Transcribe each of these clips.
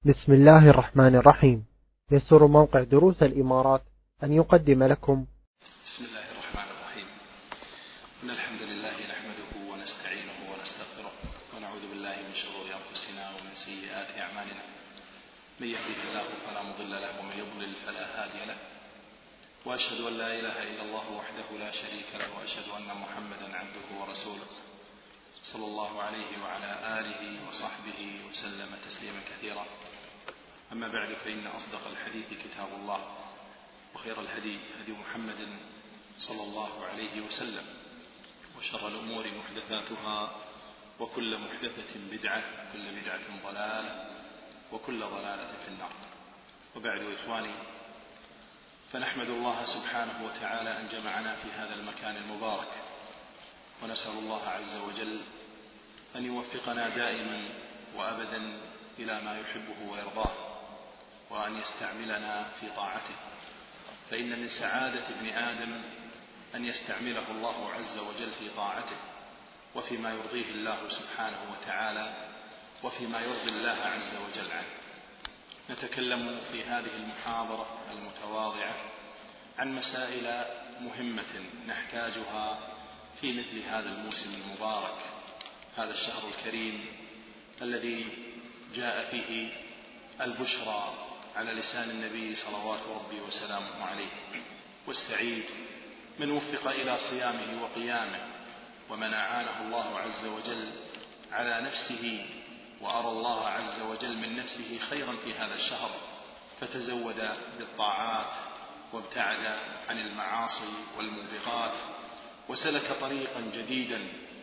بسم الله الرحمن الرحيم. يسر موقع دروس الإمارات أن يقدم لكم بسم الله الرحمن الرحيم. إن الحمد لله نحمده ونستعينه ونستغفره ونعوذ بالله من شرور أنفسنا ومن سيئات أعمالنا. من يهده الله فلا مضل له ومن يضلل فلا هادي له، وأشهد أن لا إله إلا الله وحده لا شريك له، وأشهد أن محمدا عبده ورسوله صلى الله عليه وعلى آله وصحبه وسلم تسليما كثيرا. أما بعد، فإن أصدق الحديث كتاب الله، وخير الهدي هدي محمد صلى الله عليه وسلم، وشر الأمور محدثاتها، وكل محدثة بدعة، وكل بدعة ضلالة، وكل ضلالة في النار. وبعد إخواني، فنحمد الله سبحانه وتعالى أن جمعنا في هذا المكان المبارك، ونسأل الله عز وجل أن يوفقنا دائما وأبدا إلى ما يحبه ويرضاه، وأن يستعملنا في طاعته، فإن من سعادة ابن آدم أن يستعمله الله عز وجل في طاعته، وفيما يرضيه الله سبحانه وتعالى، وفيما يرضي الله عز وجل عنه. نتكلم في هذه المحاضرة المتواضعة عن مسائل مهمة نحتاجها في مثل هذا الموسم المبارك، هذا الشهر الكريم الذي جاء فيه البشرى على لسان النبي صلوات ربي وسلامه عليه. والسعيد من وفق إلى صيامه وقيامه، ومن أعانه الله عز وجل على نفسه، وأرى الله عز وجل من نفسه خيرا في هذا الشهر، فتزود بالطاعات وابتعد عن المعاصي والموبقات، وسلك طريقا جديدا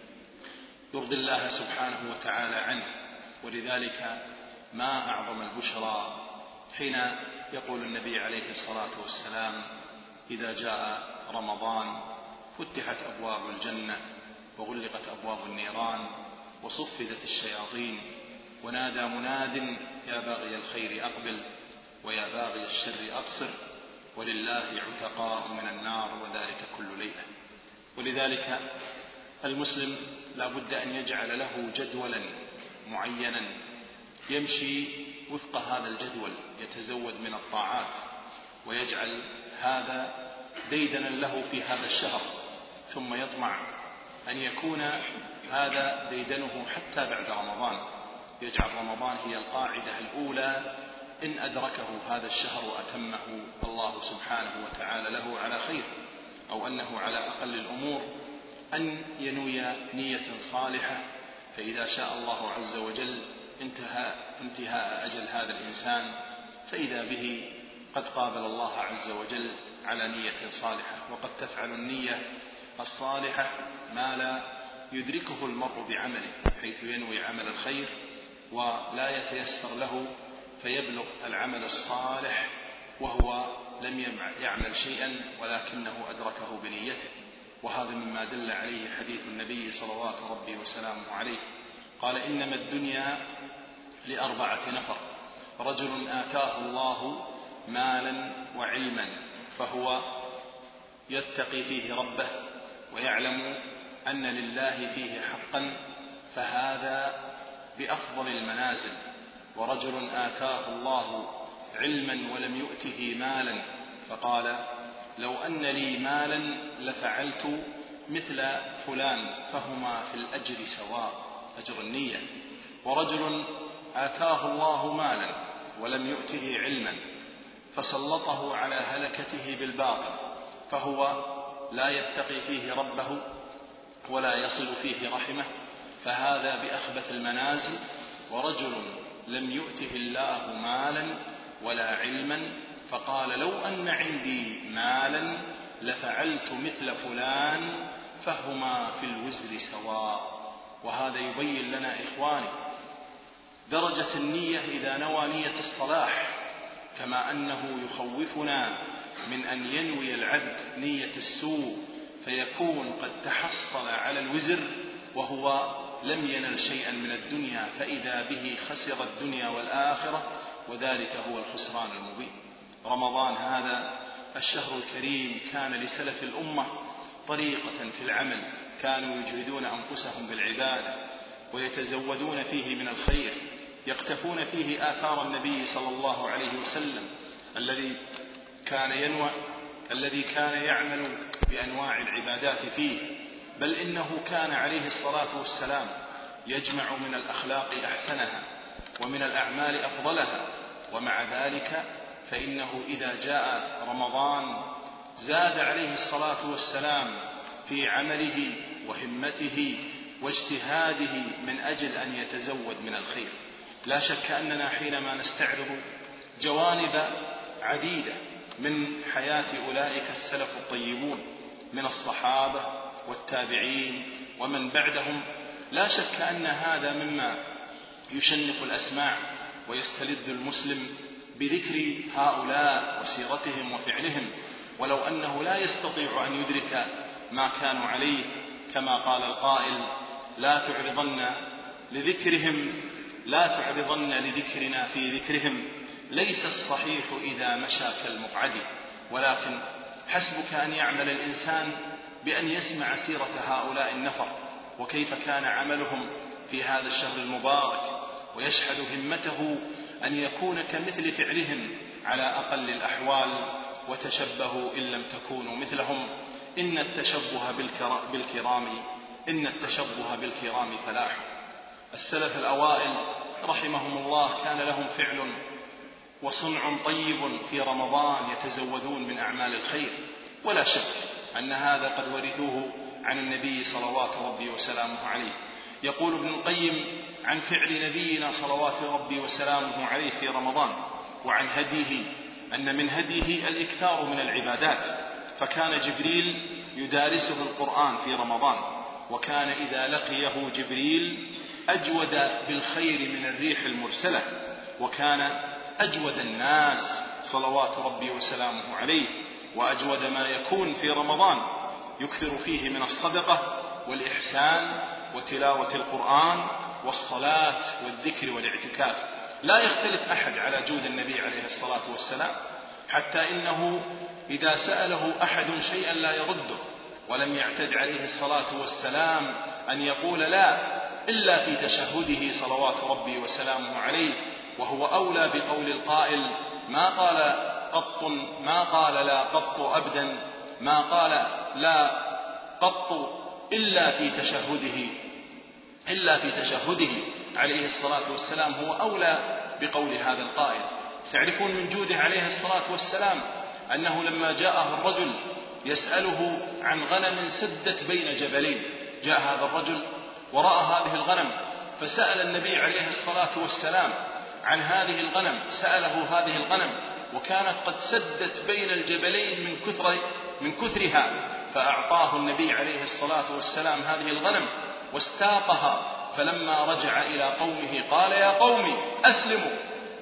يرضي الله سبحانه وتعالى عنه. ولذلك ما أعظم البشرى حين يقول النبي عليه الصلاة والسلام: إذا جاء رمضان فتحت أبواب الجنة، وغلقت أبواب النيران، وصفدت الشياطين، ونادى مناد: يا باغي الخير أقبل، ويا باغي الشر أقصر، ولله عتقاء من النار، وذلك كل ليلة. ولذلك المسلم لا بد أن يجعل له جدولا معينا يمشي وفق هذا الجدول، يتزود من الطاعات، ويجعل هذا ديدنا له في هذا الشهر، ثم يطمع أن يكون هذا ديدنه حتى بعد رمضان، يجعل رمضان هي القاعدة الأولى إن أدركه هذا الشهر وأتمه الله سبحانه وتعالى له على خير، أو أنه على أقل الأمور أن ينوي نية صالحة، فإذا شاء الله عز وجل انتهاء أجل هذا الإنسان، فإذا به قد قابل الله عز وجل على نية صالحة. وقد تفعل النية الصالحة ما لا يدركه المرء بعمله، حيث ينوي عمل الخير ولا يتيسر له، فيبلغ العمل الصالح وهو لم يعمل شيئا ولكنه أدركه بنيته. وهذا مما دل عليه حديث النبي صلوات ربي وسلامه عليه، قال: إنما الدنيا لأربعة نفر: رجل آتاه الله مالا وعلما فهو يتقي فيه ربه ويعلم أن لله فيه حقا، فهذا بأفضل المنازل. ورجل آتاه الله علما ولم يؤته مالا فقال: لو أن لي مالا لفعلت مثل فلان، فهما في الأجر سواء، أجر النية. ورجل آتاه الله مالا ولم يؤته علما فسلطه على هلكته بالباطل، فهو لا يتقي فيه ربه ولا يصل فيه رحمه، فهذا بأخبث المنازل. ورجل لم يؤته الله مالا ولا علما فقال: لو أن عندي مالا لفعلت مثل فلان، فهما في الوزر سواء. وهذا يبين لنا إخواني درجة النية إذا نوى نية الصلاح، كما أنه يخوفنا من أن ينوي العبد نية السوء فيكون قد تحصل على الوزر وهو لم ينل شيئا من الدنيا، فإذا به خسر الدنيا والآخرة، وذلك هو الخسران المبين. رمضان هذا الشهر الكريم كان لسلف الأمة طريقة في العمل، كانوا يجهدون أنفسهم بالعبادة ويتزودون فيه من الخير، يقتفون فيه آثار النبي صلى الله عليه وسلم الذي كان يعمل بأنواع العبادات فيه، بل إنه كان عليه الصلاة والسلام يجمع من الأخلاق أحسنها ومن الأعمال أفضلها. ومع ذلك فإنه إذا جاء رمضان زاد عليه الصلاة والسلام في عمله وهمته واجتهاده من أجل أن يتزود من الخير. لا شك أننا حينما نستعرض جوانب عديدة من حياة أولئك السلف الطيبون من الصحابة والتابعين ومن بعدهم، لا شك أن هذا مما يشنف الأسماع ويستلذ المسلم بذكر هؤلاء وسيرتهم وفعلهم، ولو أنه لا يستطيع أن يدرك ما كانوا عليه، كما قال القائل: لا تعرضن لذكرنا في ذكرهم، ليس الصحيح إذا مشى كالمقعد. ولكن حسبك أن يعمل الإنسان بأن يسمع سيرة هؤلاء النفر وكيف كان عملهم في هذا الشهر المبارك، ويشحذ همته أن يكون كمثل فعلهم على أقل الأحوال. وتشبهوا إن لم تكونوا مثلهم، إن التشبه بالكرام فلاح. السلف الأوائل رحمهم الله كان لهم فعل وصنع طيب في رمضان يتزودون من أعمال الخير، ولا شك أن هذا قد ورثوه عن النبي صلوات ربي وسلامه عليه. يقول ابن القيم عن فعل نبينا صلوات ربي وسلامه عليه في رمضان وعن هديه أن من هديه الإكثار من العبادات، فكان جبريل يدارسه القرآن في رمضان، وكان إذا لقيه جبريل أجود بالخير من الريح المرسلة، وكان أجود الناس صلوات ربي وسلامه عليه، وأجود ما يكون في رمضان يكثر فيه من الصدقة والإحسان وتلاوة القرآن والصلاة والذكر والاعتكاف. لا يختلف أحد على جود النبي عليه الصلاة والسلام، حتى إنه إذا سأله أحد شيئا لا يرده، ولم يعتد عليه الصلاة والسلام أن يقول لا إلا في تشهده صلوات ربي وسلامه عليه، وهو أولى بقول القائل: ما قال لا قط أبدا، ما قال لا قط إلا في تشهده عليه الصلاة والسلام، هو أولى بقول هذا القائل. تعرفون من جوده عليه الصلاة والسلام أنه لما جاءه الرجل يسأله عن غنم سدت بين جبلين، جاء هذا الرجل ورأى هذه الغنم فسأل النبي عليه الصلاة والسلام عن هذه الغنم، سأله هذه الغنم وكانت قد سدت بين الجبلين من كثرها، فأعطاه النبي عليه الصلاة والسلام هذه الغنم واستاقها، فلما رجع إلى قومه قال: يا قوم أسلموا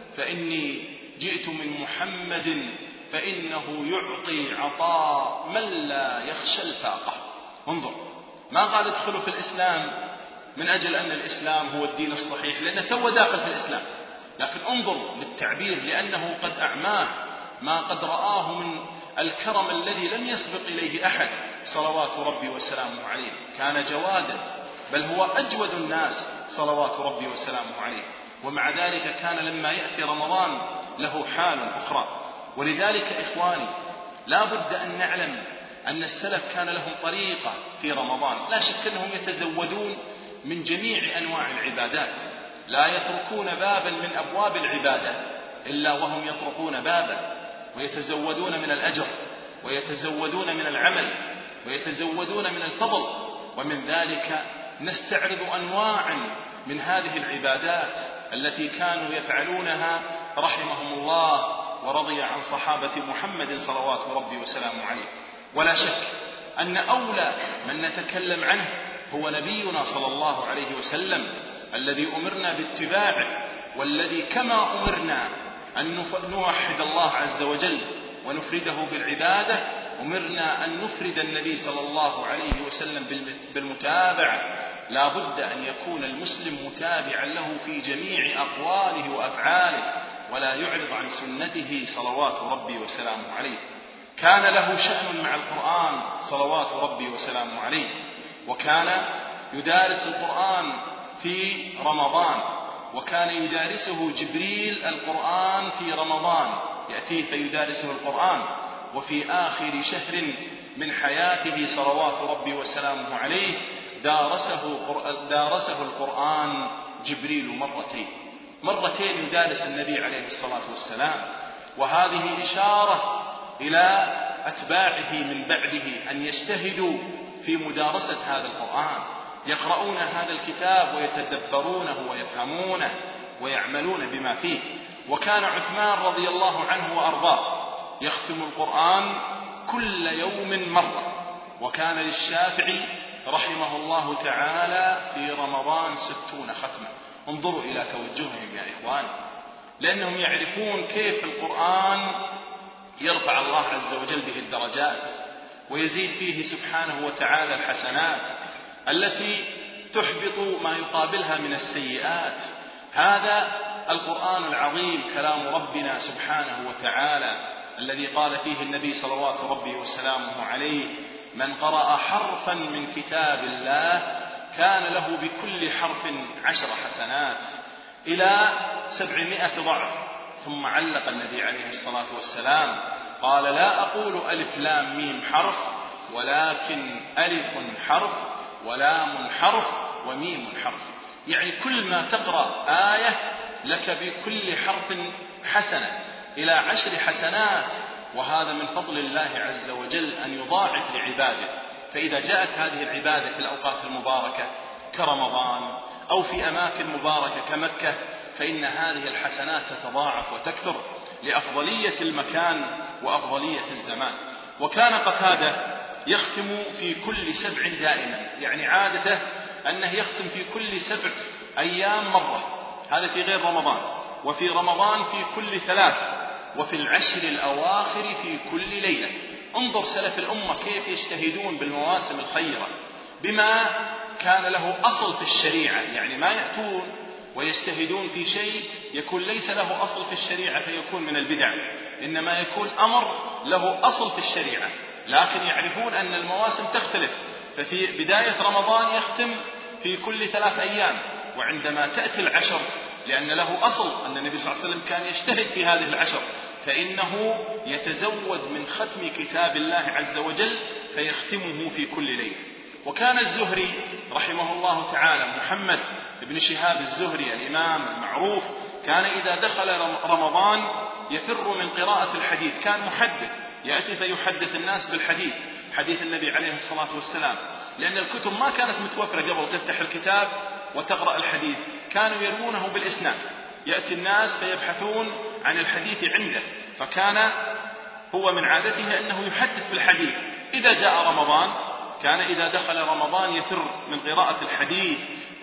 فإني جئت من محمد فإنه يعطي عطاء من لا يخشى الفاقة. انظر، ما قال ادخلوا في الإسلام من أجل أن الإسلام هو الدين الصحيح لأنه تو داخل في الإسلام، لكن انظر للتعبير، لأنه قد أعماه ما قد رآه من الكرم الذي لم يسبق إليه أحد صلوات ربي وسلامه عليه. كان جوادا، بل هو أجود الناس صلوات ربي وسلامه عليه، ومع ذلك كان لما يأتي رمضان له حال أخرى. ولذلك إخواني لا بد أن نعلم أن السلف كان لهم طريقة في رمضان، لا شك أنهم يتزودون من جميع أنواع العبادات، لا يتركون بابا من أبواب العبادة إلا وهم يطرقون بابا، ويتزودون من الأجر ويتزودون من العمل ويتزودون من الفضل. ومن ذلك نستعرض أنواعا من هذه العبادات التي كانوا يفعلونها رحمهم الله ورضي عن صحابة محمد صلوات ربي وسلامه عليه. ولا شك أن أولى من نتكلم عنه هو نبينا صلى الله عليه وسلم، الذي أمرنا باتباعه، والذي كما أمرنا أن نوحد الله عز وجل ونفرده بالعبادة، أمرنا أن نفرد النبي صلى الله عليه وسلم بالمتابعة. لا بد أن يكون المسلم متابعا له في جميع أقواله وأفعاله، ولا يعرض عن سنته صلوات ربي وسلامه عليه. كان له شأن مع القرآن صلوات ربي وسلامه عليه، وكان يدارس القرآن في رمضان، وكان يدارسه جبريل القرآن في رمضان، يأتيه فيدارسه القرآن. وفي آخر شهر من حياته صلوات ربي وسلامه عليه دارسه القرآن جبريل مرتين يدارس النبي عليه الصلاة والسلام. وهذه إشارة إلى أتباعه من بعده أن يجتهدوا في مدارسة هذا القرآن، يقرؤون هذا الكتاب ويتدبرونه ويفهمونه ويعملون بما فيه. وكان عثمان رضي الله عنه وأرضاه يختم القرآن كل يوم مرة. وكان للشافعي رحمه الله تعالى في رمضان 60 ختمة. انظروا إلى توجههم يا إخوان، لأنهم يعرفون كيف القرآن يرفع الله عز وجل به الدرجات ويزيد فيه سبحانه وتعالى الحسنات التي تحبط ما يقابلها من السيئات. هذا القرآن العظيم كلام ربنا سبحانه وتعالى الذي قال فيه النبي صلوات ربي وسلامه عليه: من قرأ حرفا من كتاب الله كان له بكل حرف 10 حسنات إلى 700 ضعف. ثم علق النبي عليه الصلاة والسلام قال: لا أقول ألف لام ميم حرف، ولكن ألف حرف ولام حرف وميم حرف. يعني كل ما تقرأ آية لك بكل حرف حسنة إلى 10 حسنات. وهذا من فضل الله عز وجل أن يضاعف لعباده. فإذا جاءت هذه العبادة في الأوقات المباركة كرمضان أو في أماكن مباركة كمكة فإن هذه الحسنات تتضاعف وتكثر لأفضلية المكان وأفضلية الزمان. وكان قتادة يختم في كل 7 دائما، يعني عادته أنه يختم في كل 7 أيام مرة، هذا في غير رمضان. وفي رمضان في كل 3، وفي العشر الأواخر في كل ليلة. انظر سلف الأمة كيف يجتهدون بالمواسم الخيرة بما كان له أصل في الشريعة، يعني ما يأتون ويجتهدون في شيء يكون ليس له أصل في الشريعة فيكون من البدع، إنما يكون أمر له أصل في الشريعة، لكن يعرفون أن المواسم تختلف. ففي بداية رمضان يختم في كل 3 أيام، وعندما تأتي العشر لأن له أصل أن النبي صلى الله عليه وسلم كان يجتهد في هذه العشر فإنه يتزود من ختم كتاب الله عز وجل فيختمه في كل ليلة. وكان الزهري رحمه الله تعالى محمد بن شهاب الزهري الإمام المعروف كان إذا دخل رمضان يفر من قراءة الحديث، كان محدث يأتي فيحدث الناس بالحديث، حديث النبي عليه الصلاة والسلام، لأن الكتب ما كانت متوفرة قبل تفتح الكتاب وتقرأ الحديث، كانوا يروونه بالإسناد، يأتي الناس فيبحثون عن الحديث عنده، فكان هو من عادته أنه يحدث بالحديث. إذا جاء رمضان كان إذا دخل رمضان يفر من قراءة الحديث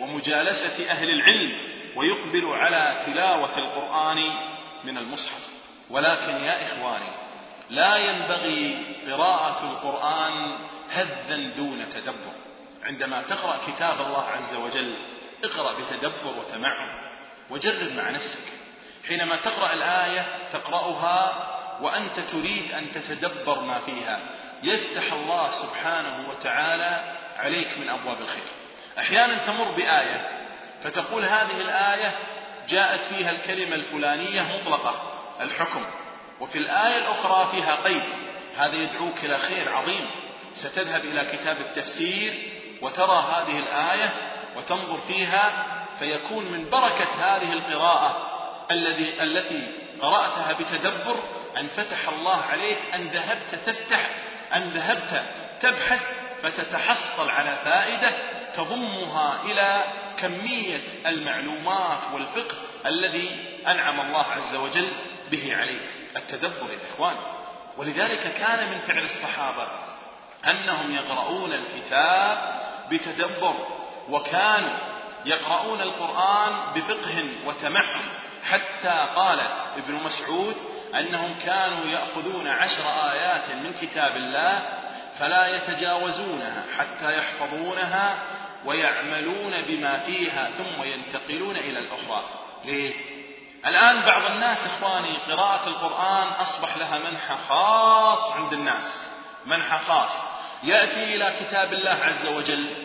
ومجالسة أهل العلم ويقبل على تلاوة القرآن من المصحف. ولكن يا إخواني لا ينبغي قراءة القرآن هذا دون تدبر. عندما تقرأ كتاب الله عز وجل اقرأ بتدبر وتمعن وجرب مع نفسك. حينما تقرأ الآية تقرأها وأنت تريد أن تتدبر ما فيها، يفتح الله سبحانه وتعالى عليك من أبواب الخير. أحيانا تمر بآية فتقول هذه الآية جاءت فيها الكلمة الفلانية مطلقة الحكم، وفي الآية الأخرى فيها قيد، هذا يدعوك إلى خير عظيم. ستذهب إلى كتاب التفسير وترى هذه الآية وتنظر فيها، فيكون من بركة هذه القراءة التي قرأتها بتدبر أن فتح الله عليك، أن ذهبت تفتح، أن ذهبت تبحث فتتحصل على فائدة تضمها إلى كمية المعلومات والفقه الذي أنعم الله عز وجل به عليك. التدبر يا إخوان. ولذلك كان من فعل الصحابة أنهم يقرؤون الكتاب بتدبر، وكانوا يقرؤون القرآن بفقه وتمعن، حتى قال ابن مسعود أنهم كانوا يأخذون 10 آيات من كتاب الله فلا يتجاوزونها حتى يحفظونها ويعملون بما فيها ثم ينتقلون إلى الأخرى. ليه؟ الآن بعض الناس إخواني قراءة القرآن أصبح لها منحى خاص عند الناس، منحى خاص، يأتي إلى كتاب الله عز وجل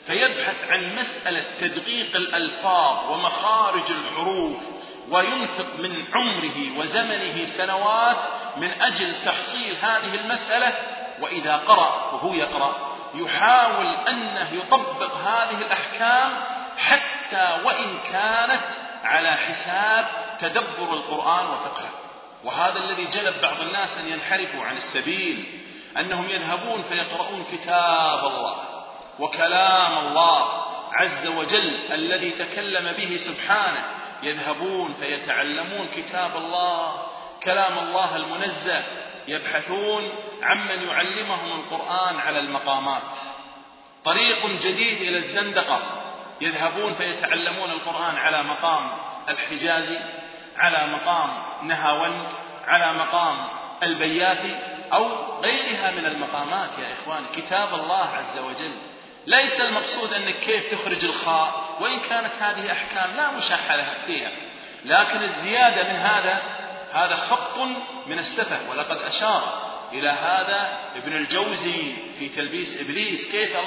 فيبحث عن مسألة تدقيق الألفاظ ومخارج الحروف، وينفق من عمره وزمنه سنوات من أجل تحصيل هذه المسألة، وإذا قرأ وهو يقرأ يحاول أنه يطبق هذه الأحكام حتى وإن كانت على حساب تدبر القرآن وفقهه. وهذا الذي جلب بعض الناس أن ينحرفوا عن السبيل، أنهم يذهبون فيقرؤون كتاب الله وكلام الله عز وجل الذي تكلم به سبحانه، يذهبون فيتعلمون كتاب الله كلام الله المنزه، يبحثون عمن يعلمهم القرآن على المقامات. طريق جديد إلى الزندقة، يذهبون فيتعلمون القرآن على مقام الحجازي، على مقام نهاوند، على مقام البياتي أو غيرها من المقامات. يا إخواني، كتاب الله عز وجل ليس المقصود أنك كيف تخرج الخاء، وإن كانت هذه أحكام لا مشاحة فيها، لكن الزيادة من هذا خط من السفه. ولقد أشار إلى هذا ابن الجوزي في تلبيس إبليس،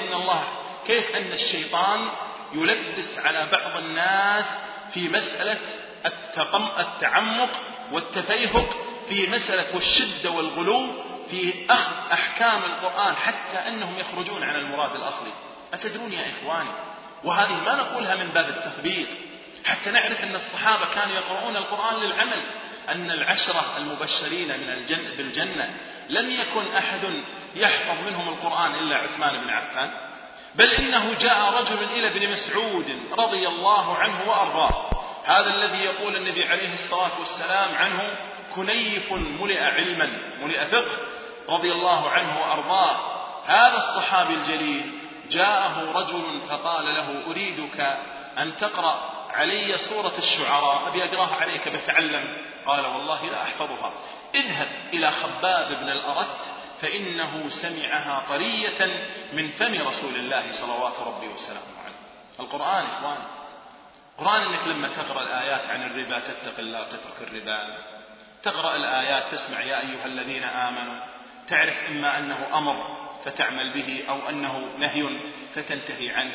كيف أن الشيطان يلبس على بعض الناس في مسألة التعمق والتفيهق، في مسألة والشدة والغلو في أخذ أحكام القرآن، حتى أنهم يخرجون عن المراد الأصلي. أتدرون يا إخواني، وهذه ما نقولها من باب التثبيط، حتى نعرف أن الصحابة كانوا يقرؤون القرآن للعمل، أن العشرة المبشرين بالجنة لم يكن أحد يحفظ منهم القرآن إلا عثمان بن عفان، بل إنه جاء رجل إلى ابن مسعود رضي الله عنه وأرضاه، هذا الذي يقول النبي عليه الصلاة والسلام عنه كنيف ملئ علما ملئ فقه، رضي الله عنه وأرضاه. هذا الصحابي الجليل جاءه رجل فقال له أريدك أن تقرأ علي سورة الشعراء، أبي أقراها عليك بتعلم. قال والله لا أحفظها، اذهب إلى خباب بن الأرت فإنه سمعها طرية من فم رسول الله صلوات ربي وسلامه عليه. القرآن إخواني، القرآن إنك لما تقرأ الآيات عن الربا تتق الله تترك الربا، تقرأ الآيات تسمع يا أيها الذين آمنوا، تعرف إما أنه أمر فتعمل به أو أنه نهي فتنتهي عنه.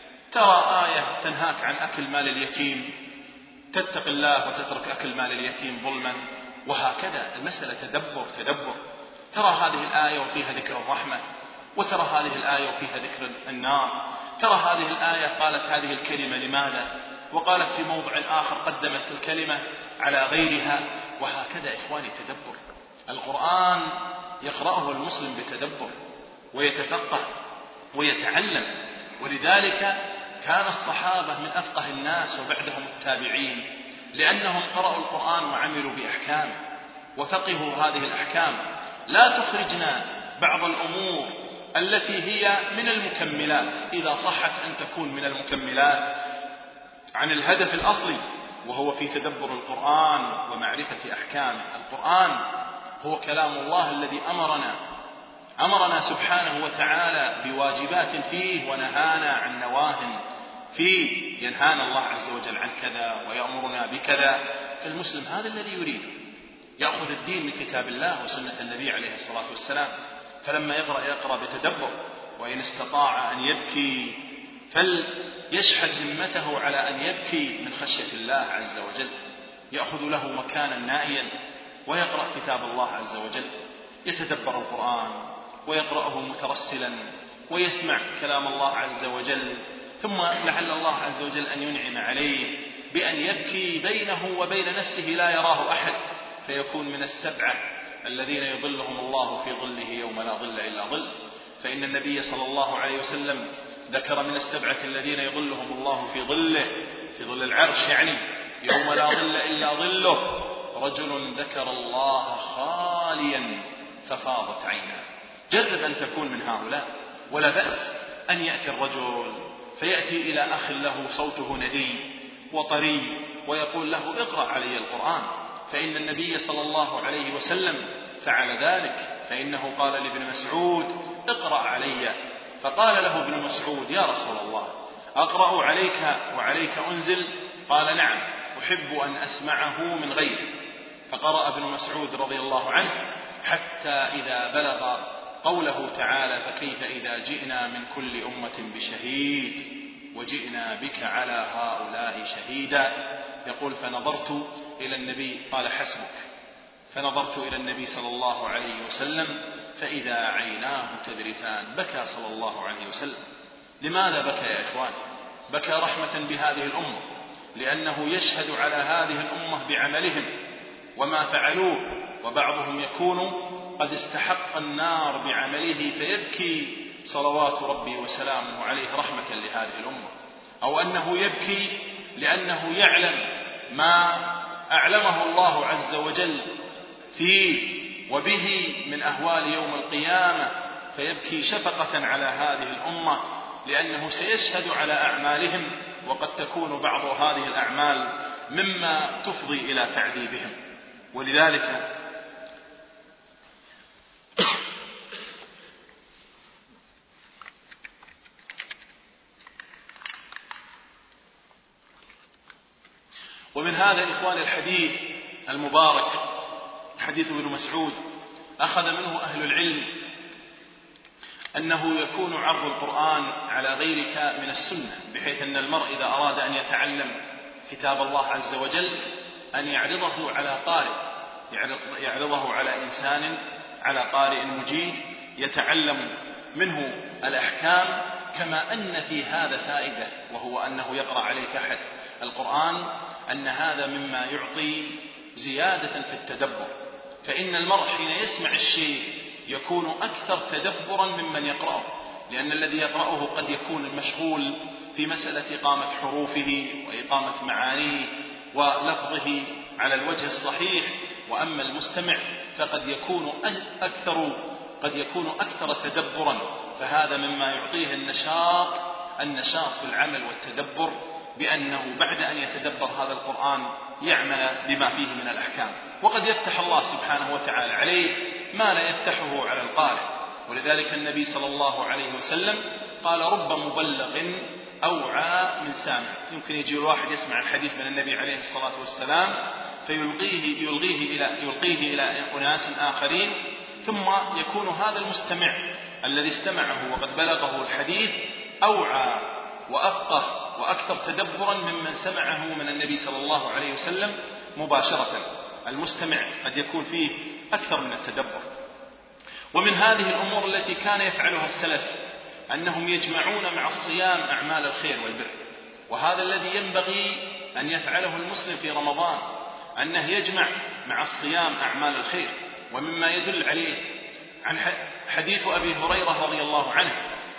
ترى آية تنهاك عن أكل مال اليتيم تتق الله وتترك أكل مال اليتيم ظلما، وهكذا المسألة تدبر. ترى هذه الآية وفيها ذكر الرحمة، وترى هذه الآية وفيها ذكر النار، ترى هذه الآية قالت هذه الكلمة لماذا، وقالت في موضع آخر قدمت الكلمة على غيرها، وهكذا إخواني تدبر. القرآن يقرأه المسلم بتدبر ويتفقه ويتعلم، ولذلك كان الصحابة من أفقه الناس وبعدهم التابعين، لأنهم قرأوا القرآن وعملوا بأحكامه وفقهوا هذه الأحكام. لا تخرجنا بعض الأمور التي هي من المكملات، إذا صحت أن تكون من المكملات، عن الهدف الأصلي وهو في تدبر القرآن ومعرفة أحكامه. القرآن هو كلام الله الذي أمرنا سبحانه وتعالى بواجبات فيه ونهانا عن نواه فيه. ينهانا الله عز وجل عن كذا ويأمرنا بكذا. المسلم هذا الذي يريد، يأخذ الدين من كتاب الله وسنة النبي عليه الصلاة والسلام، فلما يقرأ بتدبر، وإن استطاع أن يبكي فليشحذ همته على أن يبكي من خشية الله عز وجل، يأخذ له مكانا نائيا ويقرأ كتاب الله عز وجل، يتدبر القرآن ويقرأه مترسلا ويسمع كلام الله عز وجل، ثم لعل الله عز وجل أن ينعم عليه بأن يبكي بينه وبين نفسه لا يراه أحد، فيكون من السبعة الذين يظلهم الله في ظله يوم لا ظل إلا ظل. فإن النبي صلى الله عليه وسلم ذكر من السبعة الذين يظلهم الله في ظله، في ظل العرش يعني يوم لا ظل إلا ظله، رجل ذكر الله خاليا ففاضت عيناه. جرب أن تكون من هؤلاء، ولا بأس أن يأتي الرجل فيأتي إلى أخ له صوته ندي وطري ويقول له اقرأ علي القرآن، فإن النبي صلى الله عليه وسلم فعل ذلك، فإنه قال لابن مسعود اقرأ علي، فقال له ابن مسعود يا رسول الله أقرأ عليك وعليك أنزل؟ قال نعم، أحب أن أسمعه من غيري. فقرأ ابن مسعود رضي الله عنه حتى إذا بلغ قوله تعالى: فكيف إذا جئنا من كل أمة بشهيد وجئنا بك على هؤلاء شهيدا. يقول: فنظرت إلى النبي، قال: حسبك. فنظرت إلى النبي صلى الله عليه وسلم فإذا عيناه تذرفان. بكى صلى الله عليه وسلم. لماذا بكى يا إخوان؟ بكى رحمة بهذه الأمة، لأنه يشهد على هذه الأمة بعملهم وما فعلوه، وبعضهم يكون قد استحق النار بعمله فيبكي صلوات ربي وسلامه عليه رحمة لهذه الأمة، أو أنه يبكي لأنه يعلم ما أعلمه الله عز وجل فيه وبه من أهوال يوم القيامة، فيبكي شفقة على هذه الأمة، لأنه سيشهد على أعمالهم، وقد تكون بعض هذه الأعمال مما تفضي إلى تعذيبهم. ولذلك ومن هذا إخوان الحديث المبارك حديث ابن مسعود أخذ منه أهل العلم أنه يكون عرض القرآن على غيرك من السنة، بحيث أن المرء إذا أراد أن يتعلم كتاب الله عز وجل أن يعرضه على قارئ، يعرضه على إنسان، على قارئ مجيد يتعلم منه الأحكام. كما أن في هذا فائدة، وهو أنه يقرأ عليك أحد القرآن، أن هذا مما يعطي زيادة في التدبر، فإن المرء حين يسمع الشيء يكون أكثر تدبرا ممن يقرأه، لأن الذي يقرأه قد يكون مشغول في مسألة إقامة حروفه وإقامة معانيه ولفظه على الوجه الصحيح، وأما المستمع فقد يكون أكثر تدبرا، فهذا مما يعطيه النشاط في العمل والتدبر، بأنه بعد أن يتدبر هذا القرآن يعمل بما فيه من الأحكام، وقد يفتح الله سبحانه وتعالى عليه ما لا يفتحه على القارئ. ولذلك النبي صلى الله عليه وسلم قال: رب مبلغ أوعى من سامع. يمكن يجي الواحد يسمع الحديث من النبي عليه الصلاة والسلام فيلقيه إلى أناس آخرين، ثم يكون هذا المستمع الذي استمعه وقد بلغه الحديث أوعى وأفقه وأكثر تدبرا ممن سمعه من النبي صلى الله عليه وسلم مباشرة. المستمع قد يكون فيه أكثر من التدبر. ومن هذه الأمور التي كان يفعلها السلف أنهم يجمعون مع الصيام أعمال الخير والبر، وهذا الذي ينبغي أن يفعله المسلم في رمضان، أنه يجمع مع الصيام أعمال الخير. ومما يدل عليه عن حديث أبي هريرة رضي الله عنه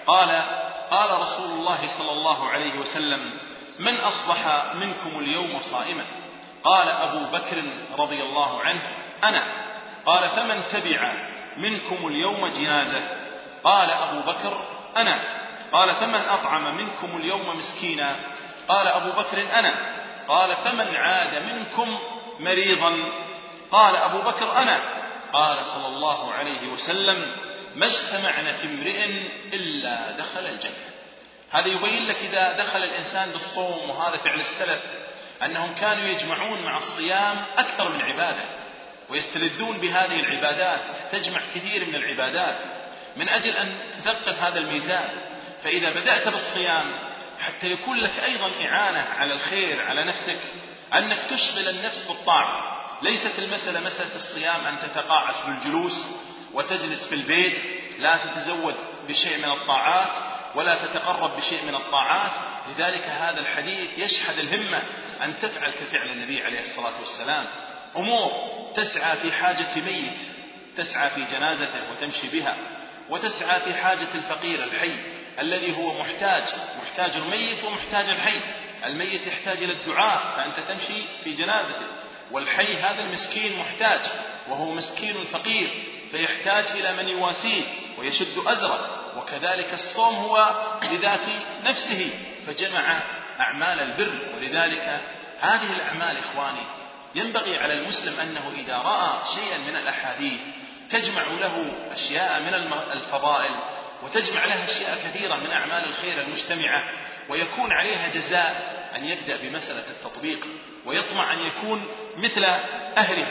قال رسول الله صلى الله عليه وسلم: من أصبح منكم اليوم صائما؟ قال أبو بكر رضي الله عنه: أنا. قال: فمن تبع منكم اليوم جنازة؟ قال أبو بكر: أنا. قال: فمن أطعم منكم اليوم مسكينا؟ قال أبو بكر: أنا. قال: فمن عاد منكم مريضا؟ قال أبو بكر: أنا. قال صلى الله عليه وسلم: ما اجتمعنا في امرئ إلا دخل الجنة. هذا يبين لك إذا دخل الإنسان بالصوم، وهذا فعل السلف، أنهم كانوا يجمعون مع الصيام أكثر من عبادة، ويستلذون بهذه العبادات، تجمع كثير من العبادات من أجل أن تثقل هذا الميزان. فإذا بدأت بالصيام حتى يكون لك أيضا إعانة على الخير على نفسك، أنك تشغل النفس بالطاعة. ليست المسألة مسألة الصيام أن تتقاعس بالجلوس وتجلس في البيت، لا تتزود بشيء من الطاعات ولا تتقرب بشيء من الطاعات. لذلك هذا الحديث يشحذ الهمة أن تفعل كفعل النبي عليه الصلاة والسلام، أمور تسعى في حاجة ميت، تسعى في جنازته وتمشي بها، وتسعى في حاجة الفقير الحي الذي هو محتاج الميت ومحتاج الحي. الميت يحتاج إلى الدعاء فأنت تمشي في جنازته، والحي هذا المسكين محتاج، وهو مسكين فقير فيحتاج إلى من يواسيه ويشد أزره. وكذلك الصوم هو بذات نفسه، فجمع أعمال البر. ولذلك هذه الأعمال إخواني ينبغي على المسلم أنه إذا رأى شيئا من الأحاديث تجمع له أشياء من الفضائل، وتجمع لها أشياء كثيرة من أعمال الخير المجتمعة، ويكون عليها جزاء، أن يبدأ بمسألة التطبيق ويطمع أن يكون مثل أهلها.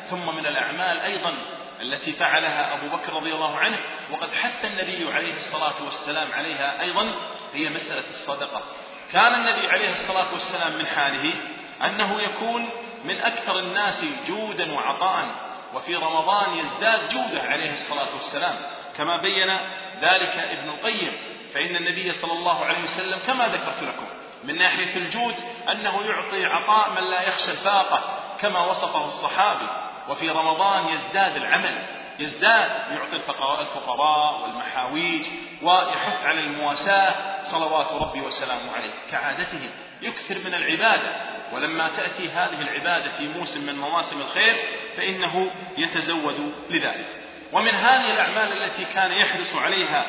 ثم من الأعمال أيضا التي فعلها أبو بكر رضي الله عنه وقد حث النبي عليه الصلاة والسلام عليها أيضا هي مسألة الصدقة. كان النبي عليه الصلاة والسلام من حاله أنه يكون من أكثر الناس جودا وعطاء، وفي رمضان يزداد جوده عليه الصلاة والسلام كما بين ذلك ابن القيم. فإن النبي صلى الله عليه وسلم كما ذكرت لكم من ناحية الجود أنه يعطي عطاء من لا يخشى الفاقة كما وصفه الصحابي، وفي رمضان يزداد العمل، يزداد يعطي الفقراء والمحاويج ويحث على المواساة صلوات ربي وسلامه عليه كعادته، يكثر من العبادة. ولما تأتي هذه العبادة في موسم من مواسم الخير فإنه يتزود لذلك. ومن هذه الأعمال التي كان يحرص عليها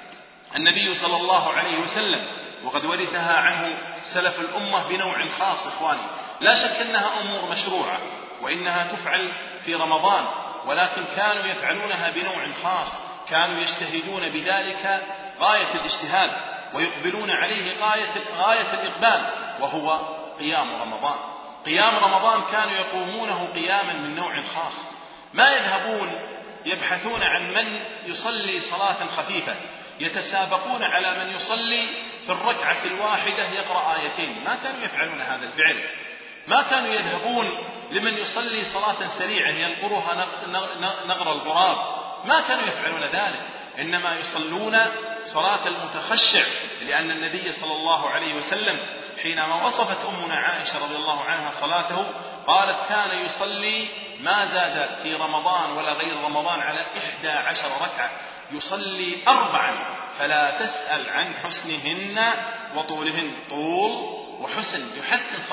النبي صلى الله عليه وسلم وقد ورثها عنه سلف الأمة بنوع خاص إخواني، لا شك أنها أمور مشروعة وإنها تفعل في رمضان، ولكن كانوا يفعلونها بنوع خاص، كانوا يجتهدون بذلك غاية الاجتهاد ويقبلون عليه غاية الإقبال، وهو قيام رمضان. قيام رمضان كانوا يقومونه قياما من نوع خاص، ما يذهبون يبحثون عن من يصلي صلاة خفيفة، يتسابقون على من يصلي في الركعة الواحدة يقرأ آيتين، ما كانوا يفعلون هذا الفعل. ما كانوا يذهبون لمن يصلي صلاة سريعة ينقرها نقر الغراب، ما كانوا يفعلون ذلك، إنما يصلون صلاة المتخشع، لأن النبي صلى الله عليه وسلم حينما وصفت أمنا عائشة رضي الله عنها صلاته قالت كان يصلي ما زاد في رمضان ولا غير رمضان على 11 ركعة، يصلي 4 فلا تسأل عن حسنهن وطولهن، طول وحسن، يحسن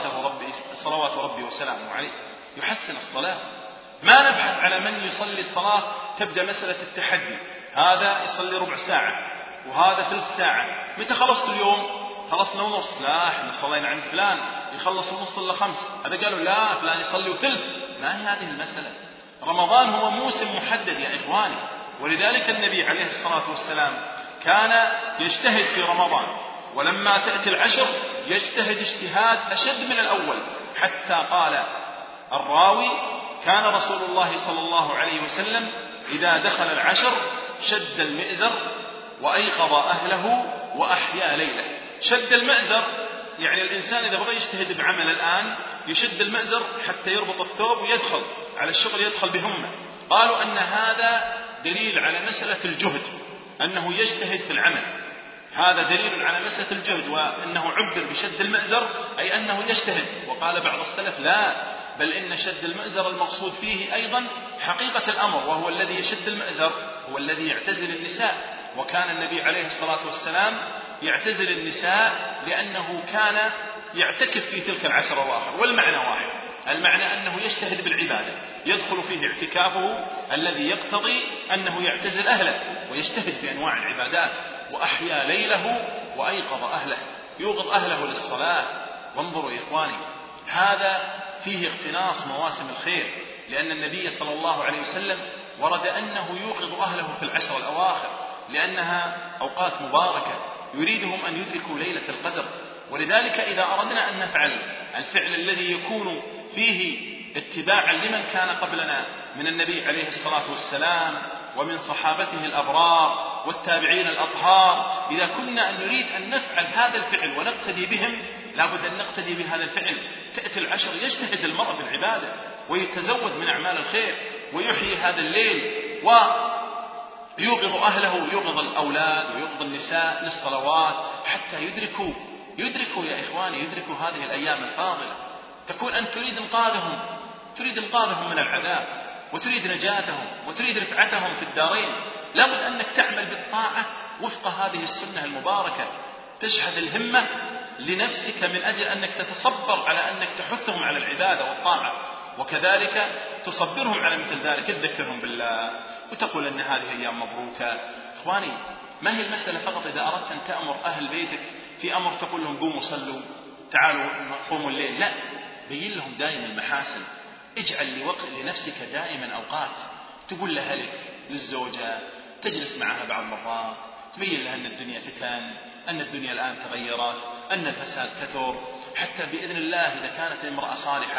صلوات ربي وسلامه عليه، يحسن الصلاة. ما نبحث على من يصلي الصلاة تبدأ مسألة التحدي، هذا يصلي ربع ساعة وهذا ثلث ساعة، متى خلصت اليوم؟ خلصنا ونص، لا احنا صلينا عند فلان يخلص ونص إلا 5، هذا قالوا لا فلان يصلي وثلث. ما هي هذه المسألة؟ رمضان هو موسم محدد يا إخواني، ولذلك النبي عليه الصلاة والسلام كان يجتهد في رمضان، ولما تأتي العشر يجتهد اجتهاد أشد من الأول، حتى قال الراوي كان رسول الله صلى الله عليه وسلم إذا دخل العشر شد المئزر وأيقظ أهله وأحيا ليله. شد المئزر يعني الإنسان إذا بغى يجتهد بعمل الآن يشد المئزر حتى يربط الثوب ويدخل على الشغل، يدخل بهمة. قالوا أن هذا دليل على مسألة الجهد، أنه يجتهد في العمل، هذا دليل على مسألة الجهد، وأنه عبر بشد المئزر أي أنه يجتهد. وقال بعض السلف لا، بل إن شد المئزر المقصود فيه أيضا حقيقة الأمر، وهو الذي يشد المئزر هو الذي يعتزل النساء. وكان النبي عليه الصلاة والسلام يعتزل النساء لأنه كان يعتكف في تلك العشر الأواخر، والمعنى واحد، المعنى أنه يجتهد بالعبادة، يدخل فيه اعتكافه الذي يقتضي أنه يعتزل أهله ويجتهد في أنواع العبادات. وأحيا ليله وأيقظ أهله، يوقظ أهله للصلاة. وانظروا يا إخواني، هذا فيه اقتناص مواسم الخير، لأن النبي صلى الله عليه وسلم ورد أنه يوقظ أهله في العشر الأواخر، لأنها أوقات مباركة يريدهم أن يدركوا ليلة القدر. ولذلك إذا أردنا أن نفعل الفعل الذي يكون فيه اتباعا لمن كان قبلنا من النبي عليه الصلاة والسلام ومن صحابته الأبرار والتابعين الأطهار، إذا كنا أن نريد أن نفعل هذا الفعل ونقتدي بهم لابد أن نقتدي بهذا الفعل. تأتي العشر يجتهد المرء بالعبادة ويتزود من أعمال الخير ويحيي هذا الليل ويوقظ أهله ويوقظ الأولاد ويوقظ النساء للصلوات حتى يدركوا يا إخواني، يدركوا هذه الأيام الفاضلة. تكون أن تريد إنقاذهم من العذاب، وتريد نجاتهم، وتريد رفعتهم في الدارين. لابد أنك تعمل بالطاعة وفق هذه السنة المباركة، تشحذ الهمة لنفسك من أجل أنك تتصبر على أنك تحثهم على العبادة والطاعة، وكذلك تصبرهم على مثل ذلك، تذكرهم بالله وتقول أن هذه أيام مبروكة. إخواني، ما هي المسألة فقط إذا أردت أن تأمر أهل بيتك في أمر تقول لهم قوموا صلوا، تعالوا قوموا الليل، لا، بين لهم دائما المحاسن. اجعل لنفسك دائما أوقات تقول لأهلك، للزوجة، تجلس معها بعض المرات، تبين لها أن الدنيا فتن، أن الدنيا الآن تغيرت، أن الفساد كثر، حتى بإذن الله إذا كانت امرأة صالحة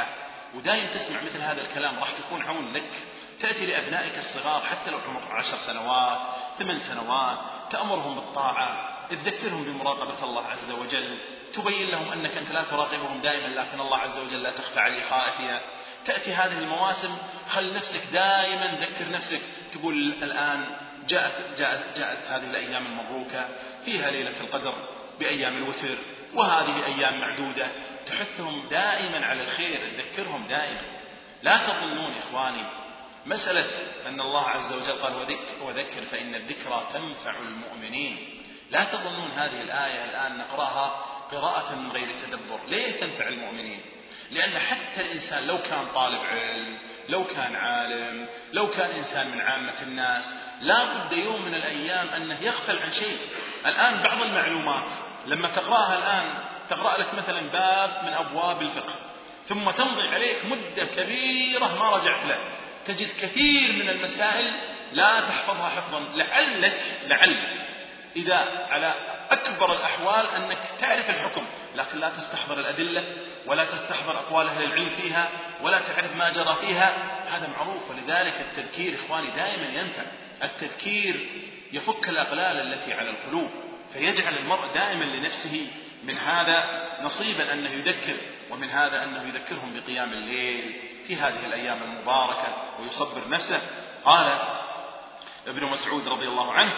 ودائما تسمع مثل هذا الكلام راح تكون عون لك. تأتي لأبنائك الصغار حتى لو عمر 10 سنوات 8 سنوات، تأمرهم بالطاعة، تذكرهم بمراقبة الله عز وجل، تبين لهم أنك أنت لا تراقبهم دائما لكن الله عز وجل لا تخفى عليه خائفية. تأتي هذه المواسم خل نفسك دائما ذكر نفسك، تقول الآن جاءت هذه الأيام المبروكة فيها ليلة القدر بأيام الوتر، وهذه أيام معدودة، تحثهم دائما على الخير، تذكرهم دائما. لا تظنون إخواني مسألة أن الله عز وجل قال وذكر فإن الذكرى تنفع المؤمنين، لا تظنون هذه الآية الآن نقرأها قراءة من غير تدبر. ليه تنفع المؤمنين؟ لأن حتى الإنسان لو كان طالب علم، لو كان عالم، لو كان إنسان من عامة الناس، لا بد يوم من الأيام أنه يغفل عن شيء. الآن بعض المعلومات لما تقرأها الآن تقرأ لك مثلا باب من أبواب الفقه، ثم تمضي عليك مدة كبيرة ما رجعت له، تجد كثير من المسائل لا تحفظها حفظا. لعلك إذا على أكبر الأحوال أنك تعرف الحكم، لكن لا تستحضر الأدلة ولا تستحضر أقوال أهل العلم فيها ولا تعرف ما جرى فيها، هذا معروف. ولذلك التذكير إخواني دائما ينفع. التذكير يفك الأغلال التي على القلوب، فيجعل المرء دائما لنفسه من هذا نصيبا أنه يذكر، ومن هذا أنه يذكرهم بقيام الليل في هذه الأيام المباركة ويصبر نفسه. قال ابن مسعود رضي الله عنه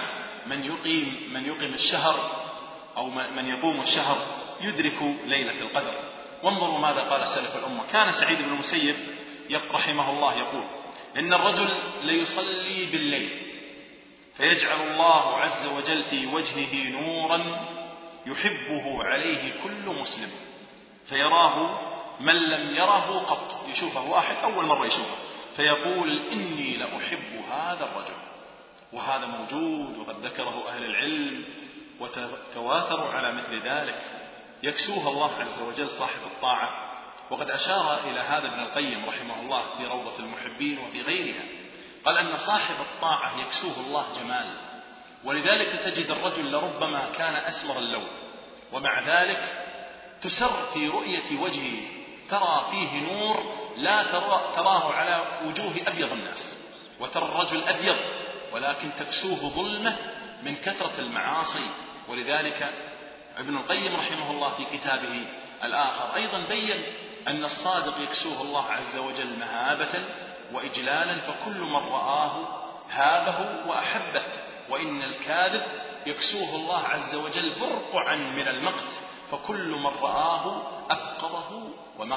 من يقيم الشهر أو من يقوم الشهر يدرك ليلة القدر. وانظروا ماذا قال سلف الأمة. كان سعيد بن المسيب رحمه الله يقول إن الرجل ليصلي بالليل فيجعل الله عز وجل في وجهه نورا يحبه عليه كل مسلم، فيراه من لم يره قط، يشوفه واحد أول مرة يشوفه فيقول إني لأحب هذا الرجل. وهذا موجود وقد ذكره أهل العلم وتواتروا على مثل ذلك. يكسوه الله عز وجل صاحب الطاعة، وقد أشار إلى هذا ابن القيم رحمه الله في روضة المحبين وفي غيرها، قال أن صاحب الطاعة يكسوه الله جمال، ولذلك تجد الرجل لربما كان أسمر اللون ومع ذلك تسر في رؤية وجهه، ترى فيه نور لا تراه على وجوه أبيض الناس، وترى الرجل أبيض ولكن تكسوه ظلمة من كثرة المعاصي. ولذلك ابن القيم رحمه الله في كتابه الآخر أيضا بين أن الصادق يكسوه الله عز وجل مهابة وإجلالا، فكل من رآه هابه وأحبه، وإن الكاذب يكسوه الله عز وجل برقعا من المقت، فكل من رآه أبغضه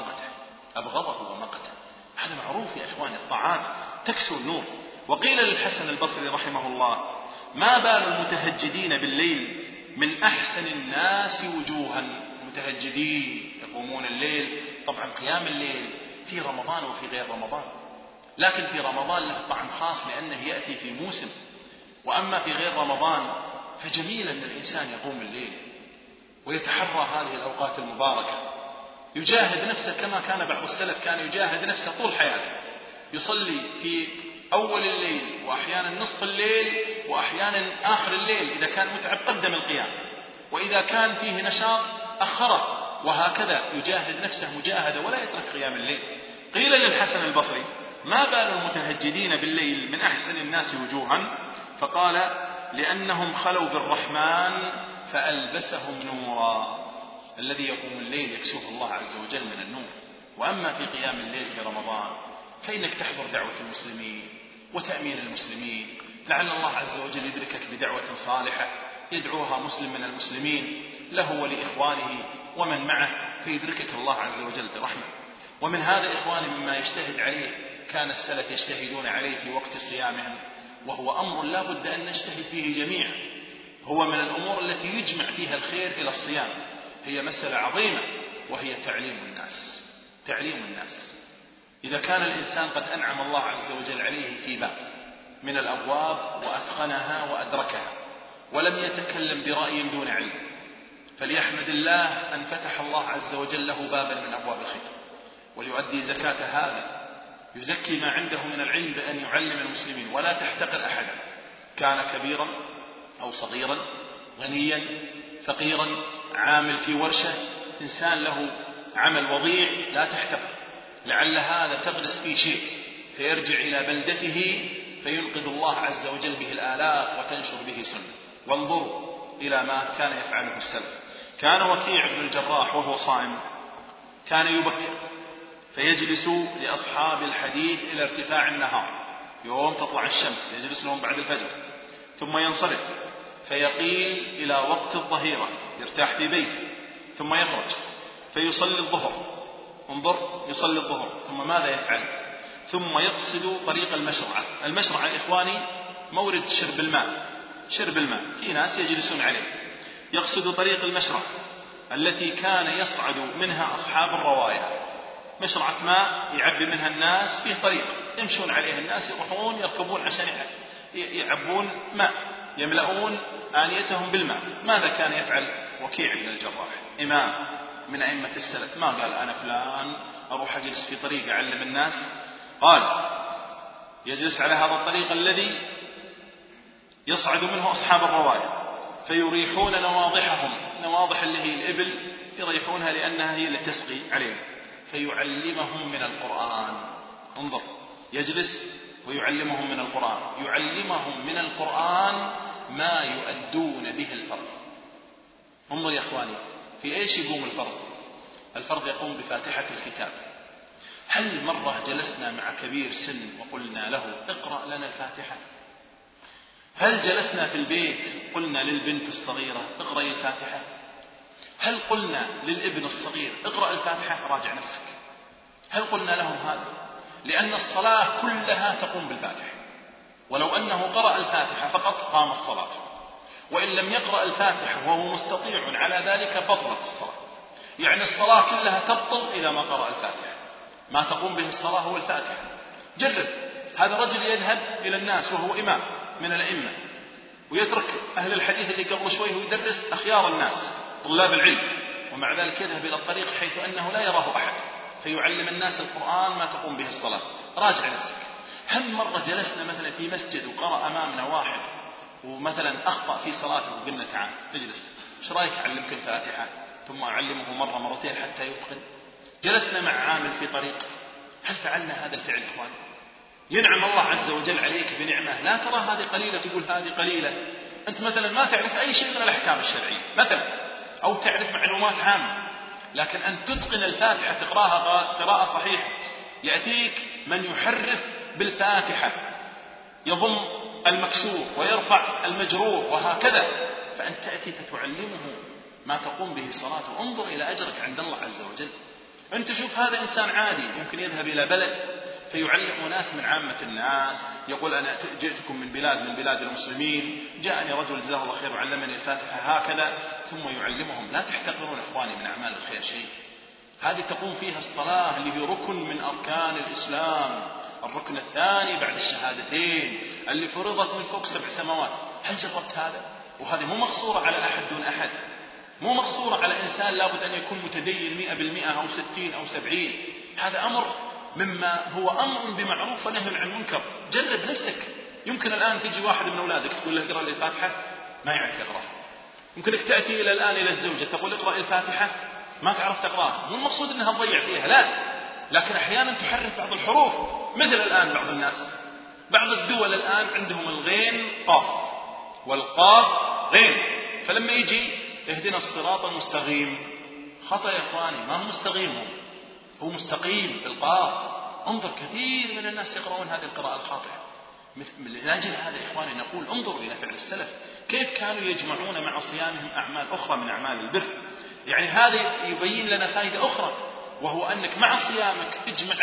ومقته. هذا معروف يا إخواني، الطاعات تكسو النور. وقيل للحسن البصري رحمه الله ما بال المتهجدين بالليل من أحسن الناس وجوها. متهجدين يقومون الليل، طبعا قيام الليل في رمضان وفي غير رمضان، لكن في رمضان له طعم خاص لأنه يأتي في موسم، وأما في غير رمضان فجميل أن الإنسان يقوم الليل ويتحرى هذه الأوقات المباركة، يجاهد نفسه كما كان بعض السلف كان يجاهد نفسه طول حياته، يصلي في أول الليل وأحيانا نصف الليل وأحيانا آخر الليل، إذا كان متعب قدم القيام، وإذا كان فيه نشاط أخره، وهكذا يجاهد نفسه مجاهدة ولا يترك قيام الليل. قيل للحسن البصري ما بال المتهجدين بالليل من أحسن الناس وجوها، فقال لأنهم خلوا بالرحمن فألبسهم نورا. الذي يقوم الليل يكسوه الله عز وجل من النور. وأما في قيام الليل في رمضان فإنك تحضر دعوة المسلمين وتأمين المسلمين، لعل الله عز وجل يدركك بدعوة صالحة يدعوها مسلم من المسلمين له ولإخوانه ومن معه، فيدركك الله عز وجل برحمة. ومن هذا إخواني مما يجتهد عليه كان السلف يجتهدون عليه في وقت صيامهم، وهو أمر لا بد أن نجتهد فيه جميعا، هو من الأمور التي يجمع فيها الخير إلى الصيام، هي مسألة عظيمة وهي تعليم الناس. إذا كان الإنسان قد أنعم الله عز وجل عليه في باب من الأبواب وأتقنها وأدركها ولم يتكلم برأي دون علم، فليحمد الله أن فتح الله عز وجل له بابا من أبواب الخير، وليؤدي زكاة هذا، يزكي ما عنده من العلم بأن يعلم المسلمين، ولا تحتقر أحدا كان كبيرا أو صغيرا، غنيا فقيرا، عامل في ورشة، إنسان له عمل وضيع، لا تحتقر. لعل هذا تغرس فيه شيء فيرجع إلى بلدته فينقذ الله عز وجل به الآلاف وتنشر به سنة. وانظروا إلى ما كان يفعله السلف. كان وكيع بن الجراح وهو صائم كان يبكر فيجلس لأصحاب الحديث إلى ارتفاع النهار، يوم تطلع الشمس يجلس لهم بعد الفجر، ثم ينصرف فيقيل إلى وقت الظهيرة يرتاح في بيته، ثم يخرج فيصلي الظهر. انظر، يصلي الظهر ثم ماذا يفعل؟ ثم يقصد طريق المشرعة. المشرعة إخواني مورد شرب الماء، في ناس يجلسون عليه. يقصد طريق المشرعة التي كان يصعد منها أصحاب الرواية، مشرعة ماء يعبي منها الناس، فيه طريق يمشون عليه الناس، يروحون يركبون عشان يعبون ماء، يملؤون آنيتهم بالماء. ماذا كان يفعل وكيع بن الجراح إمام من أئمة السلف؟ ما قال أنا فلان أروح أجلس في طريق أعلم الناس، قال يجلس على هذا الطريق الذي يصعد منه أصحاب الرواية فيريحون نواضحهم، نواضح اللي هي الإبل يريحونها لأنها هي اللي تسقي عليهم، فيعلمهم من القرآن. انظر، يجلس ويعلمهم من القرآن، يعلمهم من القرآن ما يؤدون به الفرض. انظر يا أخواني، في إيش يقوم الفرض؟ الفرض يقوم بفاتحة الكتاب. هل مرة جلسنا مع كبير سن وقلنا له اقرأ لنا الفاتحة؟ هل جلسنا في البيت قلنا للبنت الصغيرة اقرأي الفاتحة؟ هل قلنا للابن الصغير اقرأ الفاتحة؟ راجع نفسك. هل قلنا لهم هذا؟ لأن الصلاة كلها تقوم بالفاتحة، ولو أنه قرأ الفاتحة فقط قامت صلاته، وإن لم يقرأ الفاتحة وهو مستطيع على ذلك بطلت الصلاة. يعني الصلاة كلها تبطل إذا ما قرأ الفاتحة. ما تقوم به الصلاة هو الفاتحة. جرب، هذا رجل يذهب إلى الناس وهو إمام من الأئمة ويترك أهل الحديث اللي قبل شوي ويدرس أخيار الناس طلاب العلم، ومع ذلك يذهب إلى الطريق حيث أنه لا يراه أحد فيعلم الناس القرآن ما تقوم به الصلاة. راجع نفسك. هل مرة جلسنا مثلا في مسجد وقرأ أمامنا واحد ومثلا أخطأ في صلاته وقلنا تعال اجلس ايش رايك أعلمك الفاتحة ثم أعلمه مرة مرتين حتى يتقن؟ جلسنا مع عامل في طريق، هل فعلنا هذا الفعل إخواني؟ ينعم الله عز وجل عليك بنعمة لا ترى هذه قليلة تقول هذه قليلة. أنت مثلا ما تعرف أي شيء من الأحكام الشرعية مثلا، أو تعرف معلومات عامة، لكن أن تتقن الفاتحة تقراها قراءة صحيحة. يأتيك من يحرف بالفاتحة يضم المكسور ويرفع المجرور وهكذا، فأنت تأتي فتعلمه ما تقوم به صلاته. انظر إلى أجرك عند الله عز وجل. أنت شوف هذا إنسان عادي يمكن يذهب إلى بلد فيعلم ناس من عامة الناس، يقول أنا جئتكم من بلاد المسلمين، جاءني رجل جزاه الله خير وعلمني الفاتحة هكذا، ثم يعلمهم. لا تحتقرون إخواني من أعمال الخير شيء، هذه تقوم فيها الصلاة اللي هي ركن من أركان الإسلام، الركن الثاني بعد الشهادتين اللي فرضت من فوق 7 سماوات. هل جربت هذا؟ وهذه مو مقصورة على أحد دون أحد، مو مقصورة على إنسان لابد أن يكون متدين 100% أو 60 أو 70. هذا أمر مما هو أمر بمعروف ونهي عن منكر. جرب نفسك. يمكن الآن تجي واحد من أولادك تقول له اقرأ لي الفاتحة ما يعرف يقرأها. يمكنك تأتي إلى الآن إلى الزوجة تقول اقرأ الفاتحة ما تعرف تقرأها. مو المقصود أنها تضيع فيها، لا، لكن أحيانا تحرف بعض الحروف. مثل الآن بعض الناس، بعض الدول الآن عندهم الغين قاف والقاف غين، فلما يجي اهدنا الصراط المستقيم، خطأ يا إخواني، ما هو مستقيم، هو مستقيم بالقاف. انظر كثير من الناس يقرؤون هذه القراءة الخاطئة. لأجل هذا يا إخواني نقول انظروا إلى فعل السلف كيف كانوا يجمعون مع صيامهم أعمال أخرى من أعمال البر. يعني هذا يبين لنا فائدة أخرى، وهو أنك مع صيامك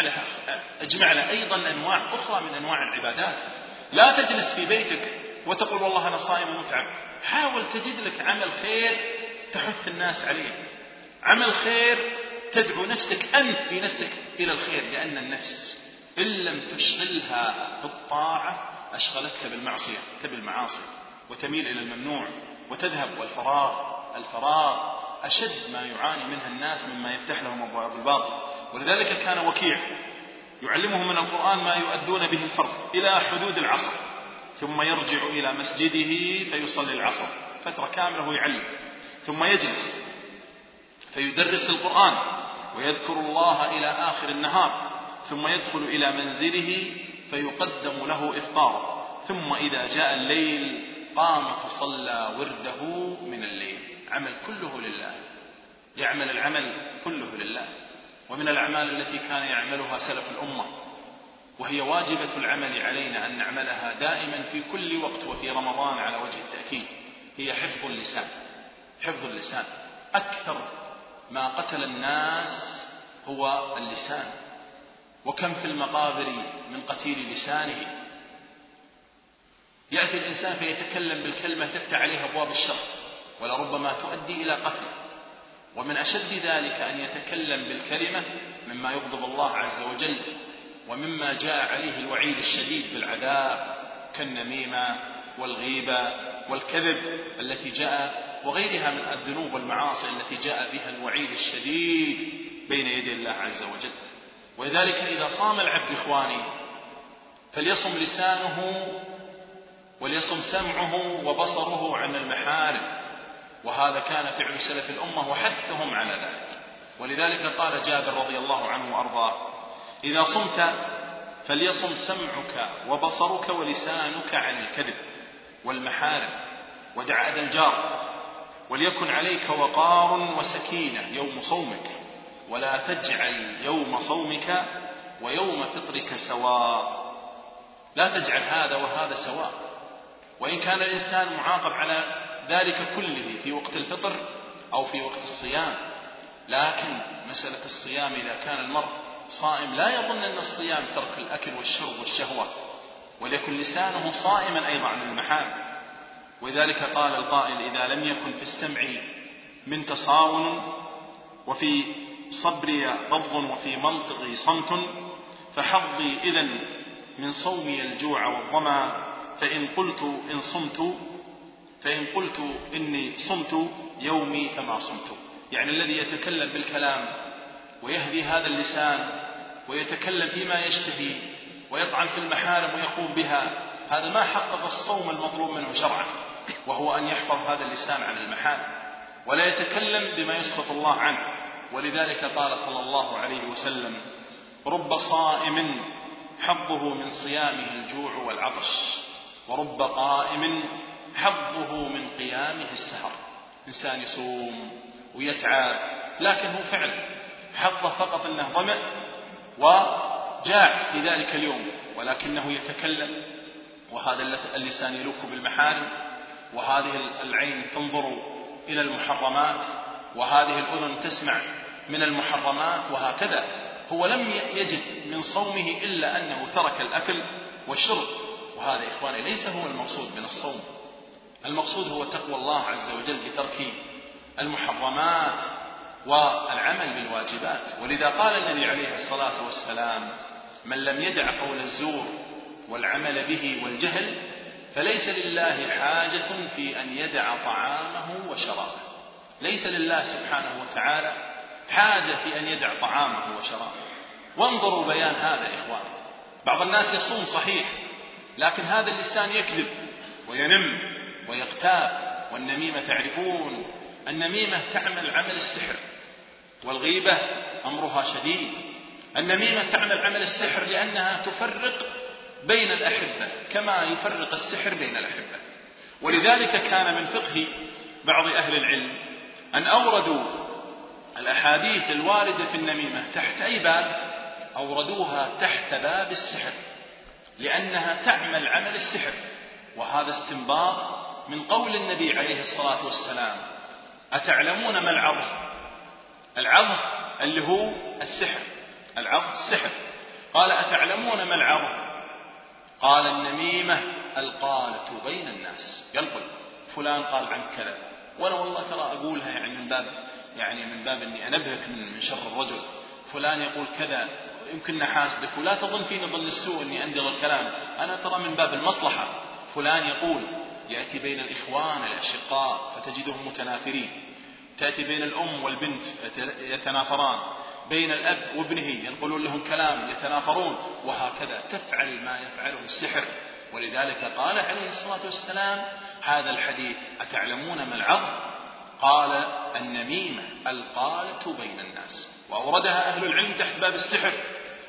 اجمع له أيضا أنواع أخرى من أنواع العبادات. لا تجلس في بيتك وتقول والله أنا صائم ومتعب. حاول تجد لك عمل خير تحث الناس عليه، عمل خير تدعو نفسك أنت في نفسك إلى الخير، لأن النفس إن لم تشغلها بالطاعة أشغلتك بالمعصية، بالمعاصي وتميل إلى الممنوع وتذهب. والفراغ أشد ما يعاني منها الناس مما يفتح لهم أبواب الباطل. ولذلك كان وكيع يعلمهم من القرآن ما يؤدون به الفرض إلى حدود العصر، ثم يرجع إلى مسجده فيصلي العصر فترة كاملة يعلم، ثم يجلس فيدرس القرآن ويذكر الله إلى آخر النهار، ثم يدخل إلى منزله فيقدم له إفطاره، ثم إذا جاء الليل قام فصلى ورده من الليل. عمل كله لله، يعمل العمل كله لله. ومن الأعمال التي كان يعملها سلف الأمة وهي واجبة العمل علينا أن نعملها دائما في كل وقت وفي رمضان على وجه التأكيد، هي حفظ اللسان. حفظ اللسان. أكثر ما قتل الناس هو اللسان، وكم في المقابر من قتيل لسانه. يأتي الإنسان فيتكلم بالكلمة تفتح عليه أبواب الشر ولربما تؤدي إلى قتله. ومن أشد ذلك أن يتكلم بالكلمة مما يغضب الله عز وجل، ومما جاء عليه الوعيد الشديد بالعذاب، كالنميمة والغيبة والكذب التي جاء، وغيرها من الذنوب والمعاصي التي جاء بها الوعيد الشديد بين يدي الله عز وجل. ولذلك إذا صام العبد إخواني فليصم لسانه وليصم سمعه وبصره عن المحارم، وهذا كان فعل سلف الأمة وحثهم على ذلك. ولذلك قال جابر رضي الله عنه وأرضاه: إذا صمت فليصم سمعك وبصرك ولسانك عن الكذب والمحارم، ودع أذى الجار، وليكن عليك وقار وسكينة يوم صومك، ولا تجعل يوم صومك ويوم فطرك سواء. لا تجعل هذا وهذا سواء. وإن كان الإنسان معاقب على ذلك كله في وقت الفطر أو في وقت الصيام، لكن مسألة الصيام إذا كان المرء صائم لا يظن أن الصيام ترك الأكل والشرب والشهوة، وليكن لسانه صائما أيضا عن المحارم. ولذلك قال القائل: إذا لم يكن في السمع من تصاون، وفي صبري غض، وفي منطقي صمت، فحظي إذن من صومي الجوع والظما، فإن قلت إني صمت يومي فما صمت. يعني الذي يتكلم بالكلام ويهدي هذا اللسان ويتكلم فيما يشتهي ويطعن في المحارم ويقوم بها، هذا ما حقق الصوم المطلوب منه شرعا، وهو أن يحفظ هذا اللسان عن المحارم ولا يتكلم بما يسخط الله عنه. ولذلك قال صلى الله عليه وسلم: رب صائم حظه من صيامه الجوع والعطش، ورب قائم حظه من قيامه السهر. إنسان يصوم ويتعب لكن هو فعلا حظه فقط أنه ظمأ وجاع في ذلك اليوم، ولكنه يتكلم، وهذا اللسان يلوك بالمحارم، وهذه العين تنظر إلى المحرمات، وهذه الأذن تسمع من المحرمات، وهكذا. هو لم يجد من صومه إلا أنه ترك الأكل والشرب، وهذا إخواني ليس هو المقصود من الصوم. المقصود هو تقوى الله عز وجل بترك المحرمات والعمل بالواجبات. ولذا قال النبي عليه الصلاة والسلام: من لم يدع قول الزور والعمل به والجهل فليس لله حاجة في أن يدع طعامه وشرابه. ليس لله سبحانه وتعالى حاجة في أن يدع طعامه وشرابه. وانظروا بيان هذا إخواني. بعض الناس يصوم صحيح لكن هذا اللسان يكذب وينم ويغتاب. والنميمة تعرفون النميمة تعمل عمل السحر، والغيبة أمرها شديد. النميمة تعمل عمل السحر لأنها تفرق بين الأحبة كما يفرق السحر بين الأحبة. ولذلك كان من فقه بعض أهل العلم أن أوردوا الأحاديث الواردة في النميمة تحت أي باب؟ أوردوها تحت باب السحر، لأنها تعمل عمل السحر. وهذا استنباط من قول النبي عليه الصلاة والسلام: أتعلمون ما العظ؟ العظ اللي هو السحر، العظ السحر. قال: أتعلمون ما العظ؟ قال: النميمة القالة بين الناس. ينقل فلان قال عن كذا، وأنا والله ترى أقولها يعني من باب أني أنبهك من شر الرجل. فلان يقول كذا، يمكن نحاسدك ولا تظن فيني ظن السوء أني أندر الكلام، أنا ترى من باب المصلحة. فلان يقول، يأتي بين الإخوان الأشقاء فتجدهم متنافرين، تأتي بين الأم والبنت يتنافران، بين الأب وابنه ينقلون لهم كلام يتنافرون، وهكذا تفعل ما يفعله السحر. ولذلك قال عليه الصلاة والسلام هذا الحديث: أتعلمون ما العظ؟ قال: النميمة القالة بين الناس. وأوردها أهل العلم تحت باب السحر،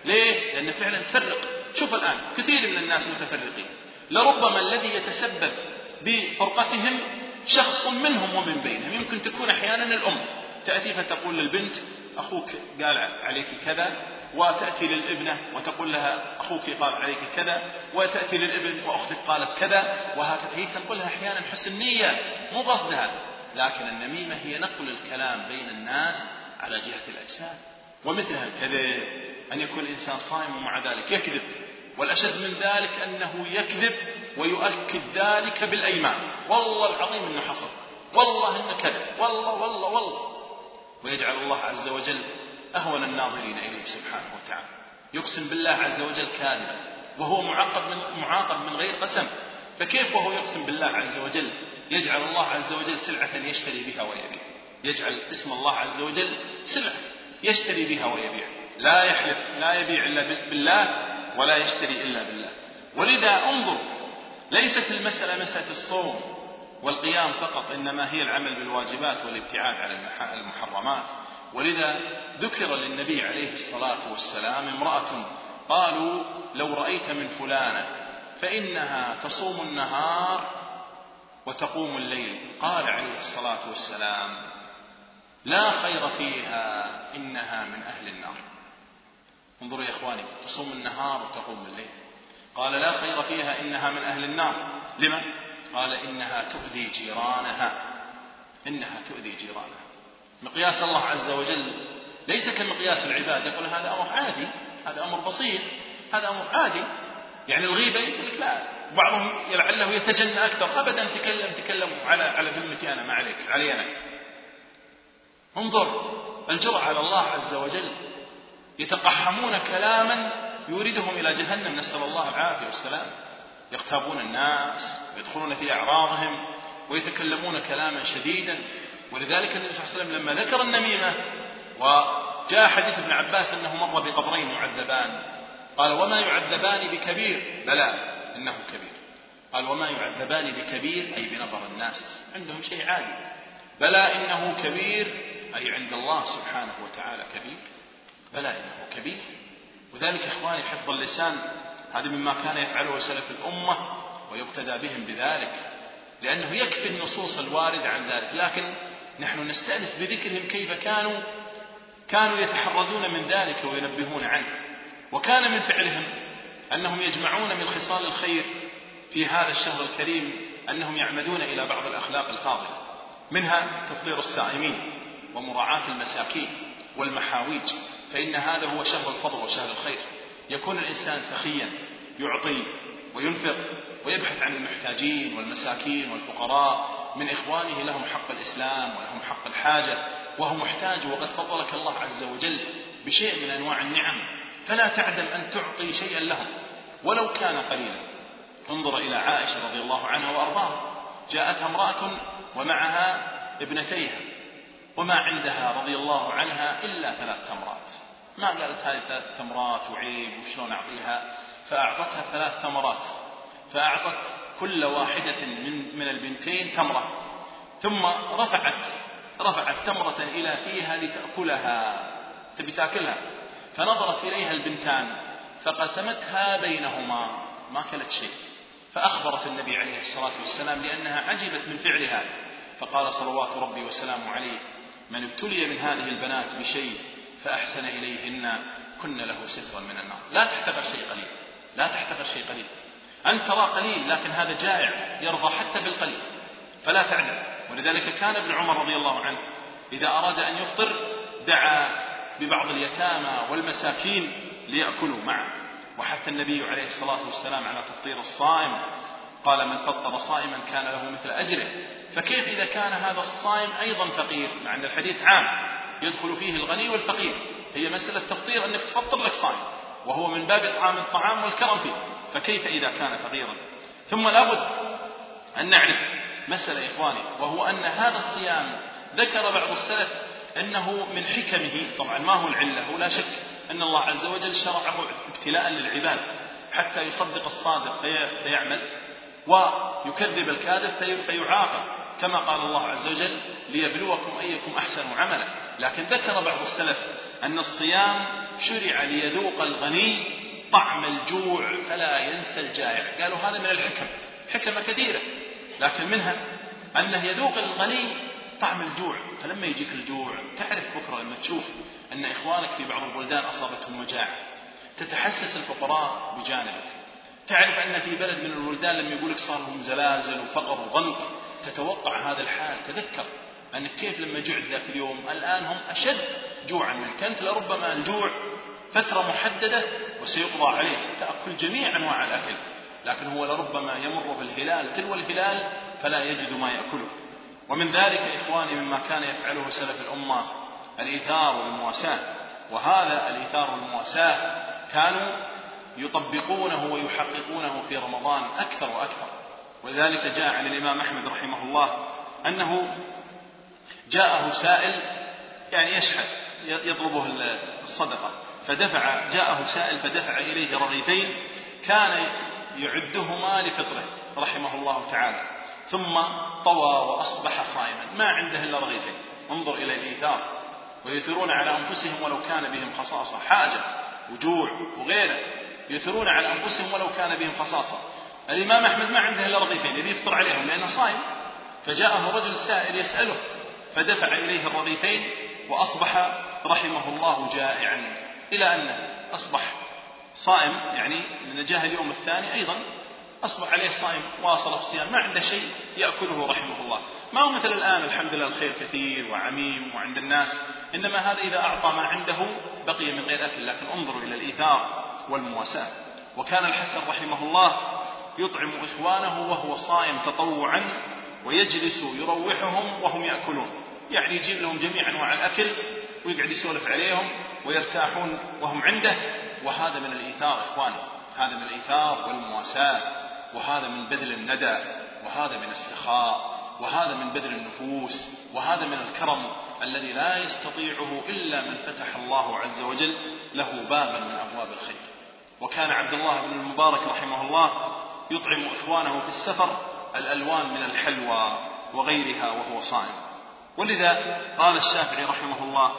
ليه؟ لأن فعلا تفرق. شوف الآن كثير من الناس متفرقين، لربما الذي يتسبب بفرقتهم شخص منهم ومن بينهم. يمكن تكون أحيانا الأم تأتي فتقول للبنت أخوك قال عليك كذا، وتأتي للابنة وتقول لها أخوك قال عليك كذا، وتأتي للابن وأختك قالت كذا، وهكذا. هي تنقلها أحيانا حسن نية مو قصدها، لكن النميمة هي نقل الكلام بين الناس على جهة الأجساد. ومثلها الكذب، أن يكون الإنسان صائم ومع ذلك يكذب، والأشد من ذلك أنه يكذب ويؤكد ذلك بالأيمان، والله العظيم إنه حصل، والله إنه كذب، والله والله والله، ويجعل الله عز وجل أهون الناظرين إليه سبحانه وتعالى. يقسم بالله عز وجل كاذبا وهو معاقب من غير قسم، فكيف وهو يقسم بالله عز وجل يجعل الله عز وجل سلعة يشتري بها ويبيع؟ يجعل اسم الله عز وجل سلعة يشتري بها ويبيع، لا يحلف لا يبيع إلا بالله ولا يشتري إلا بالله. ولذا انظر، ليست المسألة مسألة الصوم والقيام فقط، إنما هي العمل بالواجبات والابتعاد عن المحرمات. ولذا ذكر للنبي عليه الصلاة والسلام امرأة قالوا لو رأيت من فلانة فإنها تصوم النهار وتقوم الليل، قال عليه الصلاة والسلام لا خير فيها إنها من أهل النار. انظروا يا إخواني، تصوم النهار وتقوم الليل، قال لا خير فيها إنها من أهل النار. لما؟ قال إنها تؤذي جيرانها، إنها تؤذي جيرانها. مقياس الله عز وجل ليس كمقياس العباد، يقول هذا أمر عادي، هذا أمر بسيط، هذا أمر عادي. يعني الغيبة يقول لك لا، بعضهم لعله يتجنى أكثر، أبدا تكلم على ذمتي أنا، ما عليك، علي أنا. انظر الجرأة على الله عز وجل، يتقحمون كلاما يوردهم إلى جهنم، نسأل الله العافية والسلام. يغتابون الناس ويدخلون في أعراضهم ويتكلمون كلاما شديدا. ولذلك النبي صلى الله عليه وسلم لما ذكر النميمة، وجاء حديث ابن عباس أنه مر بقبرين معذبان، قال وما يعذبان بكبير، بلى إنه كبير. قال وما يعذبان بكبير أي بنظر الناس، عندهم شيء عادي، بلى إنه كبير أي عند الله سبحانه وتعالى كبير، بلى إنه كبير. وذلك إخواني حفظ اللسان هذا مما كان يفعله سلف الأمة ويقتدى بهم بذلك، لأنه يكفي النصوص الواردة عن ذلك. لكن نحن نستأنس بذكرهم كيف كانوا يتحرزون من ذلك وينبهون عنه. وكان من فعلهم أنهم يجمعون من خصال الخير في هذا الشهر الكريم، أنهم يعمدون إلى بعض الأخلاق الفاضلة، منها تفطير الصائمين ومراعاة المساكين والمحاويج، فإن هذا هو شهر الفضل وشهر الخير. يكون الإنسان سخيا يعطي وينفق ويبحث عن المحتاجين والمساكين والفقراء من إخوانه لهم حق الإسلام ولهم حق الحاجة، وهو محتاج وقد فضلك الله عز وجل بشيء من أنواع النعم، فلا تعدم أن تعطي شيئا لهم ولو كان قليلا. انظر إلى عائشة رضي الله عنها وأرضاها، جاءتها امرأة ومعها ابنتيها وما عندها رضي الله عنها إلا 3 تمرات، ما قالت هذه 3 تمرات وعيب وشلون أعطيها، فأعطتها 3 تمرات، فأعطت كل واحدة من البنتين تمرة، ثم رفعت تمرة إلى فيها لتأكلها، تبي تأكلها، فنظرت إليها البنتان فقسمتها بينهما، ما كلت شيء، فأخبرت النبي عليه الصلاة والسلام لأنها عجبت من فعلها، فقال صلوات ربي وسلامه عليه من ابتلي من هذه البنات بشيء فأحسن إليهن كن له سترا من النار. لا تحتقر شيء قليل، لا تحتقر شيء قليل، أنت ترى قليل لكن هذا جائع يرضى حتى بالقليل، فلا تعدل. ولذلك كان ابن عمر رضي الله عنه إذا أراد أن يفطر دعا ببعض اليتامى والمساكين ليأكلوا معه، وحث النبي عليه الصلاة والسلام على تفطير الصائم، قال من فطر صائما كان له مثل أجره. فكيف إذا كان هذا الصائم أيضا فقير، مع أن الحديث عام يدخل فيه الغني والفقير، هي مسألة تفطير أنك تفطر لك صائم وهو من باب إطعام الطعام والكرم فيه، فكيف إذا كان فقيرا؟ ثم لابد أن نعرف مسألة إخواني، وهو أن هذا الصيام ذكر بعض السلف أنه من حكمه، طبعا ما هو العلة، ولا شك أن الله عز وجل شرعه ابتلاء للعباد حتى يصدق الصادق فيعمل ويكذب الكاذب فيعاقب، كما قال الله عز وجل ليبلوكم أيكم أحسن عملا. لكن ذكر بعض السلف أن الصيام شرع ليذوق الغني طعم الجوع فلا ينسى الجائع. قالوا هذا من الحكم، حكمة كثيرة، لكن منها أنه يذوق الغني طعم الجوع. فلما يجيك الجوع تعرف بكرة لما تشوف أن إخوانك في بعض البلدان أصابتهم مجاعة، تتحسس الفقراء بجانبك. تعرف أن في بلد من البلدان لما يقولك صار لهم زلازل وفقر وضنك تتوقع هذا الحال. تذكر أنك كيف لما جعت ذاك اليوم الآن هم أشد جوعا منك. أنت لربما الجوع فترة محددة وسيقضى عليه، تأكل جميع أنواع الأكل، لكن هو لربما يمر في الهلال تلو الهلال فلا يجد ما يأكله. ومن ذلك إخواني مما كان يفعله سلف الأمة الإيثار والمواساة، وهذا الإيثار والمواساة كانوا يطبقونه ويحققونه في رمضان أكثر وأكثر. ولذلك جاء عن الإمام أحمد رحمه الله أنه جاءه سائل يعني يشحذ يطلبه الصدقة، جاءه سائل فدفع إليه رغيفين كان يعدهما لفطره رحمه الله تعالى، ثم طوى وأصبح صائما ما عنده إلا رغيفين. انظر إلى الإيثار، ويثرون على أنفسهم ولو كان بهم خصاصة، حاجة وجوع وغيره، يثرون على أنفسهم ولو كان بهم خصاصة. الإمام أحمد ما عنده إلا رغيفين يبي يفطر عليهم لأنه صائم، فجاءه رجل سائل يسأله فدفع إليه الرغيفين وأصبح رحمه الله جائعا، إلى أنه أصبح صائم، يعني من جاء اليوم الثاني أيضا أصبح عليه صائم واصل الصيام، ما عنده شيء يأكله رحمه الله. ما هو مثل الآن الحمد لله الخير كثير وعميم وعند الناس، إنما هذا إذا أعطى ما عنده بقي من غير أكل. لكن انظروا إلى الإيثار والمواساة. وكان الحسن رحمه الله يطعم إخوانه وهو صائم تطوعا، ويجلس يروحهم وهم يأكلون، يعني يجيب لهم جميع أنواع الأكل ويقعد يسولف عليهم ويرتاحون وهم عنده. وهذا من الإيثار إخواني، هذا من الإيثار والمواساة، وهذا من بذل الندى، وهذا من السخاء، وهذا من بذل النفوس، وهذا من الكرم الذي لا يستطيعه إلا من فتح الله عز وجل له بابا من أبواب الخير. وكان عبد الله بن المبارك رحمه الله يطعم إخوانه في السفر الألوان من الحلوى وغيرها وهو صائم. ولذا قال الشافعي رحمه الله: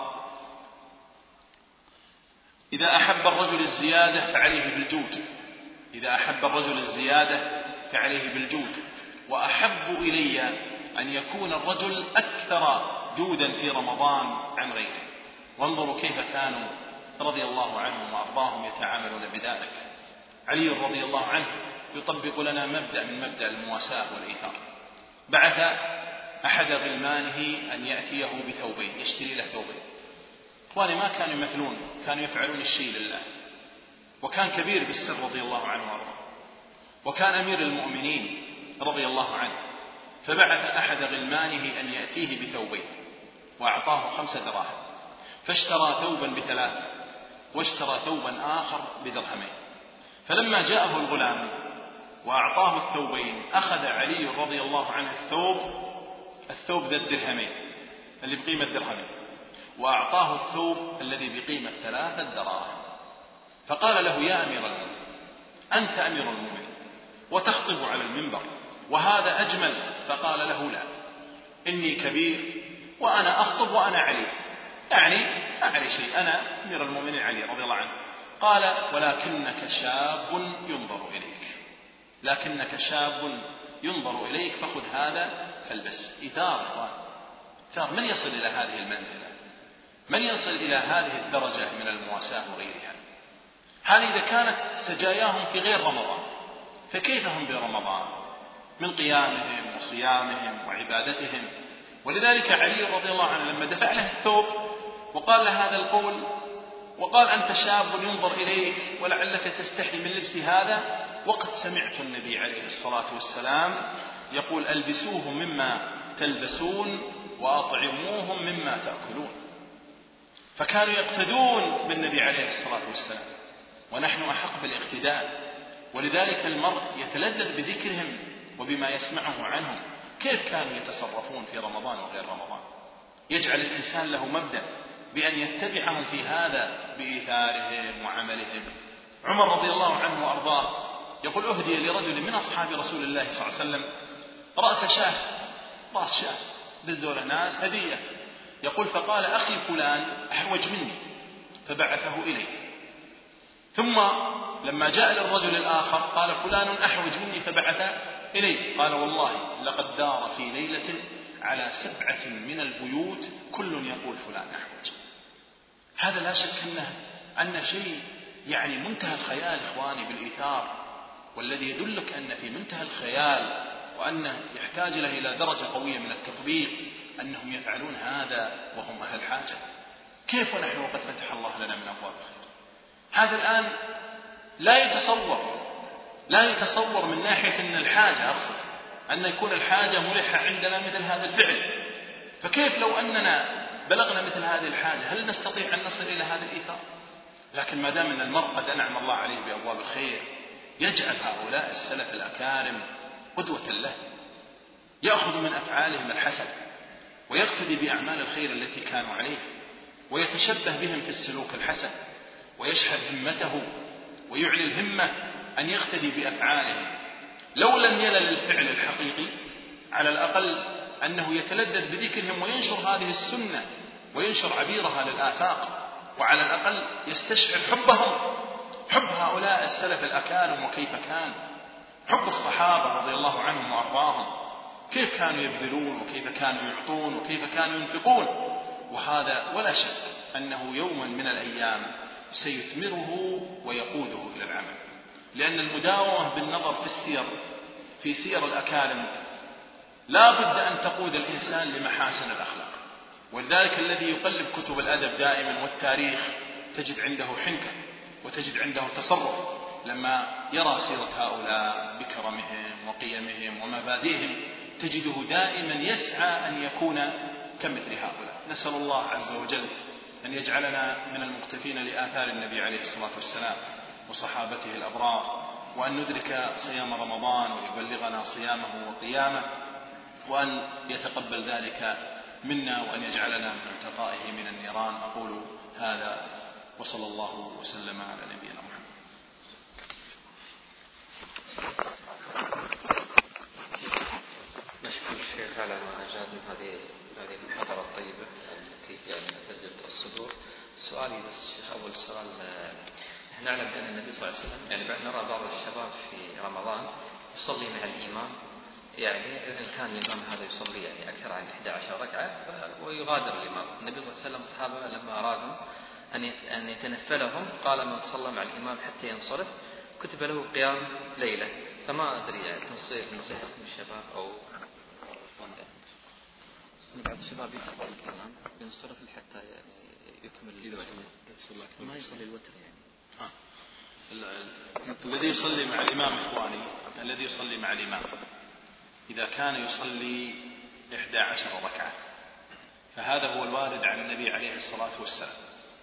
إذا أحب الرجل الزيادة فعليه بالجود، إذا أحب الرجل الزيادة فعليه بالجود، وأحب إلي أن يكون الرجل أكثر جودا في رمضان عن غيره. وانظروا كيف كانوا رضي الله عنهم وأرضاهم يتعاملون بذلك. علي رضي الله عنه يطبق لنا مبدأ من مبدأ المواساة والإيثار. بعث أحد غلمانه أن يأتيه بثوبين، يشتري له ثوبين. إخواني ما كانوا يمثلون، كانوا يفعلون الشيء لله. وكان كبير بالسر رضي الله عنه وأرضاه، وكان أمير المؤمنين رضي الله عنه. فبعث أحد غلمانه أن يأتيه بثوبين وأعطاه 5 دراهم، فاشترى ثوبا ب3 واشترى ثوبا آخر ب2. فلما جاءه الغلام وأعطاه الثوبين أخذ علي رضي الله عنه الثوب ذا الدرهمين اللي بقيمة 2 وأعطاه الثوب الذي بقيمة 3 دراهم. فقال له: يا أمير المؤمنين، أنت أمير المؤمنين وتخطب على المنبر وهذا أجمل. فقال له: لا، إني كبير وأنا أخطب وأنا علي، يعني أعلي شيء، أنا أمير المؤمنين علي رضي الله عنه. قال: ولكنك شاب ينظر إليك، لكنك شاب ينظر إليك، فخذ هذا فالبس. إيثار إخوان، إيثار. من يصل إلى هذه المنزلة؟ من يصل إلى هذه الدرجة من المواساة وغيرها؟ هذه إذا كانت سجاياهم في غير رمضان، فكيف هم برمضان من قيامهم وصيامهم وعبادتهم؟ ولذلك علي رضي الله عنه لما دفع له الثوب وقال له هذا القول، وقال: أنت شاب ينظر إليك ولعلك تستحي من لبس هذا، وقد سمعت النبي عليه الصلاة والسلام يقول: ألبسوهم مما تلبسون وأطعموهم مما تأكلون. فكانوا يقتدون بالنبي عليه الصلاة والسلام، ونحن أحق بالاقتداء. ولذلك المرء يتلذذ بذكرهم وبما يسمعه عنهم، كيف كانوا يتصرفون في رمضان وغير رمضان. يجعل الإنسان له مبدأ بأن يتبعهم في هذا بإيثارهم وعملهم. عمر رضي الله عنه وأرضاه يقول: أهدي لرجل من أصحاب رسول الله صلى الله عليه وسلم رأس شاة، دزوا له ناس هدية. يقول: فقال: أخي فلان أحوج مني، فبعثه إليه. ثم لما جاء للرجل الآخر قال فلان أحوج مني فبعث إليه، قال والله لقد دار في ليلة على 7 من البيوت كل يقول فلان أحوج. هذا لا شك أن شيء يعني منتهى الخيال إخواني بالإيثار، والذي يدلك أن في منتهى الخيال وأنه يحتاج له إلى درجة قوية من التطبيق أنهم يفعلون هذا وهم أهل حاجة. كيف ونحن وقد فتح الله لنا من أبواب الخير؟ هذا الآن لا يتصور من ناحية أن الحاجة، أقصد أن يكون الحاجة ملحة عندنا مثل هذا الفعل. فكيف لو أننا بلغنا مثل هذه الحاجة هل نستطيع أن نصل إلى هذا الإيثار؟ لكن ما دام أن المرء قد أنعم الله عليه بأبواب الخير يجعل هؤلاء السلف الأكارم قدوة له، يأخذ من أفعالهم الحسن ويقتدي بأعمال الخير التي كانوا عليه، ويتشبه بهم في السلوك الحسن، ويشحذ همته ويعلي الهمة أن يقتدي بأفعالهم. لو لم يلل الفعل الحقيقي على الأقل أنه يتلذذ بذكرهم وينشر هذه السنة وينشر عبيرها للآفاق، وعلى الأقل يستشعر حب هؤلاء السلف الأكارم وكيف كان حب الصحابة رضي الله عنهم وأرضاهم، كيف كانوا يبذلون وكيف كانوا يعطون وكيف كانوا ينفقون. وهذا ولا شك أنه يوما من الأيام سيثمره ويقوده إلى العمل، لأن المداومة بالنظر في سير الأكارم لا بد أن تقود الإنسان لمحاسن الأخلاق. ولذلك الذي يقلب كتب الأدب دائما والتاريخ تجد عنده حنكة وتجد عنده تصرف لما يرى سيرة هؤلاء بكرمهم وقيمهم ومبادئهم، تجده دائما يسعى أن يكون كمثل هؤلاء. نسأل الله عز وجل أن يجعلنا من المقتفين لآثار النبي عليه الصلاة والسلام وصحابته الأبرار، وأن ندرك صيام رمضان ويبلغنا صيامه وقيامه، وأن يتقبل ذلك منا، وأن يجعلنا من عتقائه من النيران. أقول هذا وصلى الله وسلم على نبينا محمد. نشكر الشيخ على ما أجاد من هذه المحاضرة الطيبة التي يعني تجد الصدور. سؤالي بس شيخ، أول سؤال، نعلم أن النبي صلى الله عليه وسلم يعني نرى بعض الشباب في رمضان يصلي مع الإمام، يعني إن كان الإمام هذا يصلي يعني أكثر عن 11 ركعة ويغادر الإمام. النبي صلى الله عليه وسلم الصحابة لما أرادوا أن يتنفلهم قال من صلى مع الإمام حتى ينصرف كتب له قيام ليلة. فما أدري يعني نصيحتكم الشباب أو بعض الشباب يترك الكلام ينصرف حتى يعني يكمل ما يصلي الوتر يعني. الذي يصلي مع الإمام إخواني، الذي يصلي مع الإمام إذا كان يصلي 11 ركعة فهذا هو الوارد عن النبي عليه الصلاة والسلام.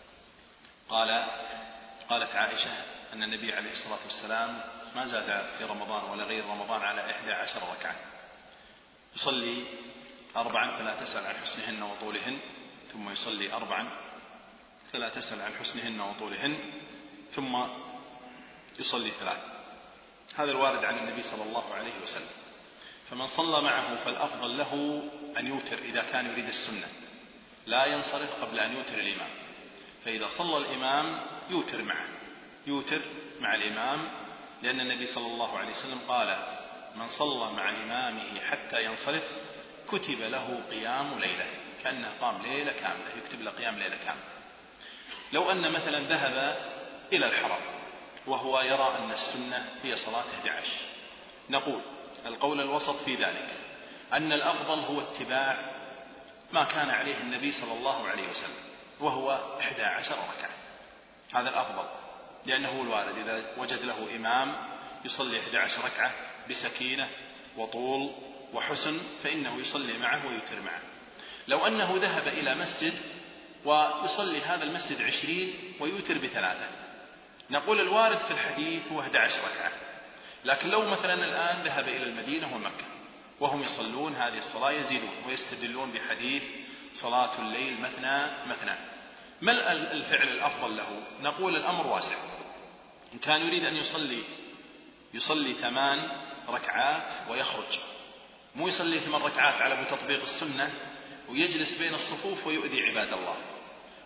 قالت عائشة أن النبي عليه الصلاة والسلام ما زاد في رمضان ولا غير رمضان على 11 ركعة، يصلي 4 فلا تسأل عن حسنهن وطولهن، ثم يصلي 4 فلا تسأل عن حسنهن وطولهن، ثم يصلي 3. هذا الوارد عن النبي صلى الله عليه وسلم. فمن صلى معه فالأفضل له أن يوتر إذا كان يريد السنة، لا ينصرف قبل أن يوتر الإمام. فإذا صلى الإمام يوتر مع الإمام، لأن النبي صلى الله عليه وسلم قال من صلى مع إمامه حتى ينصرف كتب له قيام ليلة، كأنه قام ليلة كاملة، يكتب له قيام ليلة كاملة. لو أن مثلا ذهب إلى الحرم وهو يرى أن السنة هي صلاة 11، نقول القول الوسط في ذلك أن الأفضل هو اتباع ما كان عليه النبي صلى الله عليه وسلم، وهو 11 ركعة. هذا الأفضل، لأنه هو الوارد. إذا وجد له إمام يصلي 11 ركعة بسكينة وطول وحسن فإنه يصلي معه ويوتر معه. لو أنه ذهب إلى مسجد ويصلي هذا المسجد 20 ويوتر ب3، نقول الوارد في الحديث هو 11 ركعة. لكن لو مثلا الآن ذهب إلى المدينة ومكة وهم يصلون هذه الصلاة يزيدون ويستدلون بحديث صلاة الليل مثنى، ما الفعل الأفضل له؟ نقول الأمر واسع. إن كان يريد أن يصلي 8 ركعات ويخرج، مو يصلي 8 ركعات على تطبيق السنة ويجلس بين الصفوف ويؤذي عباد الله.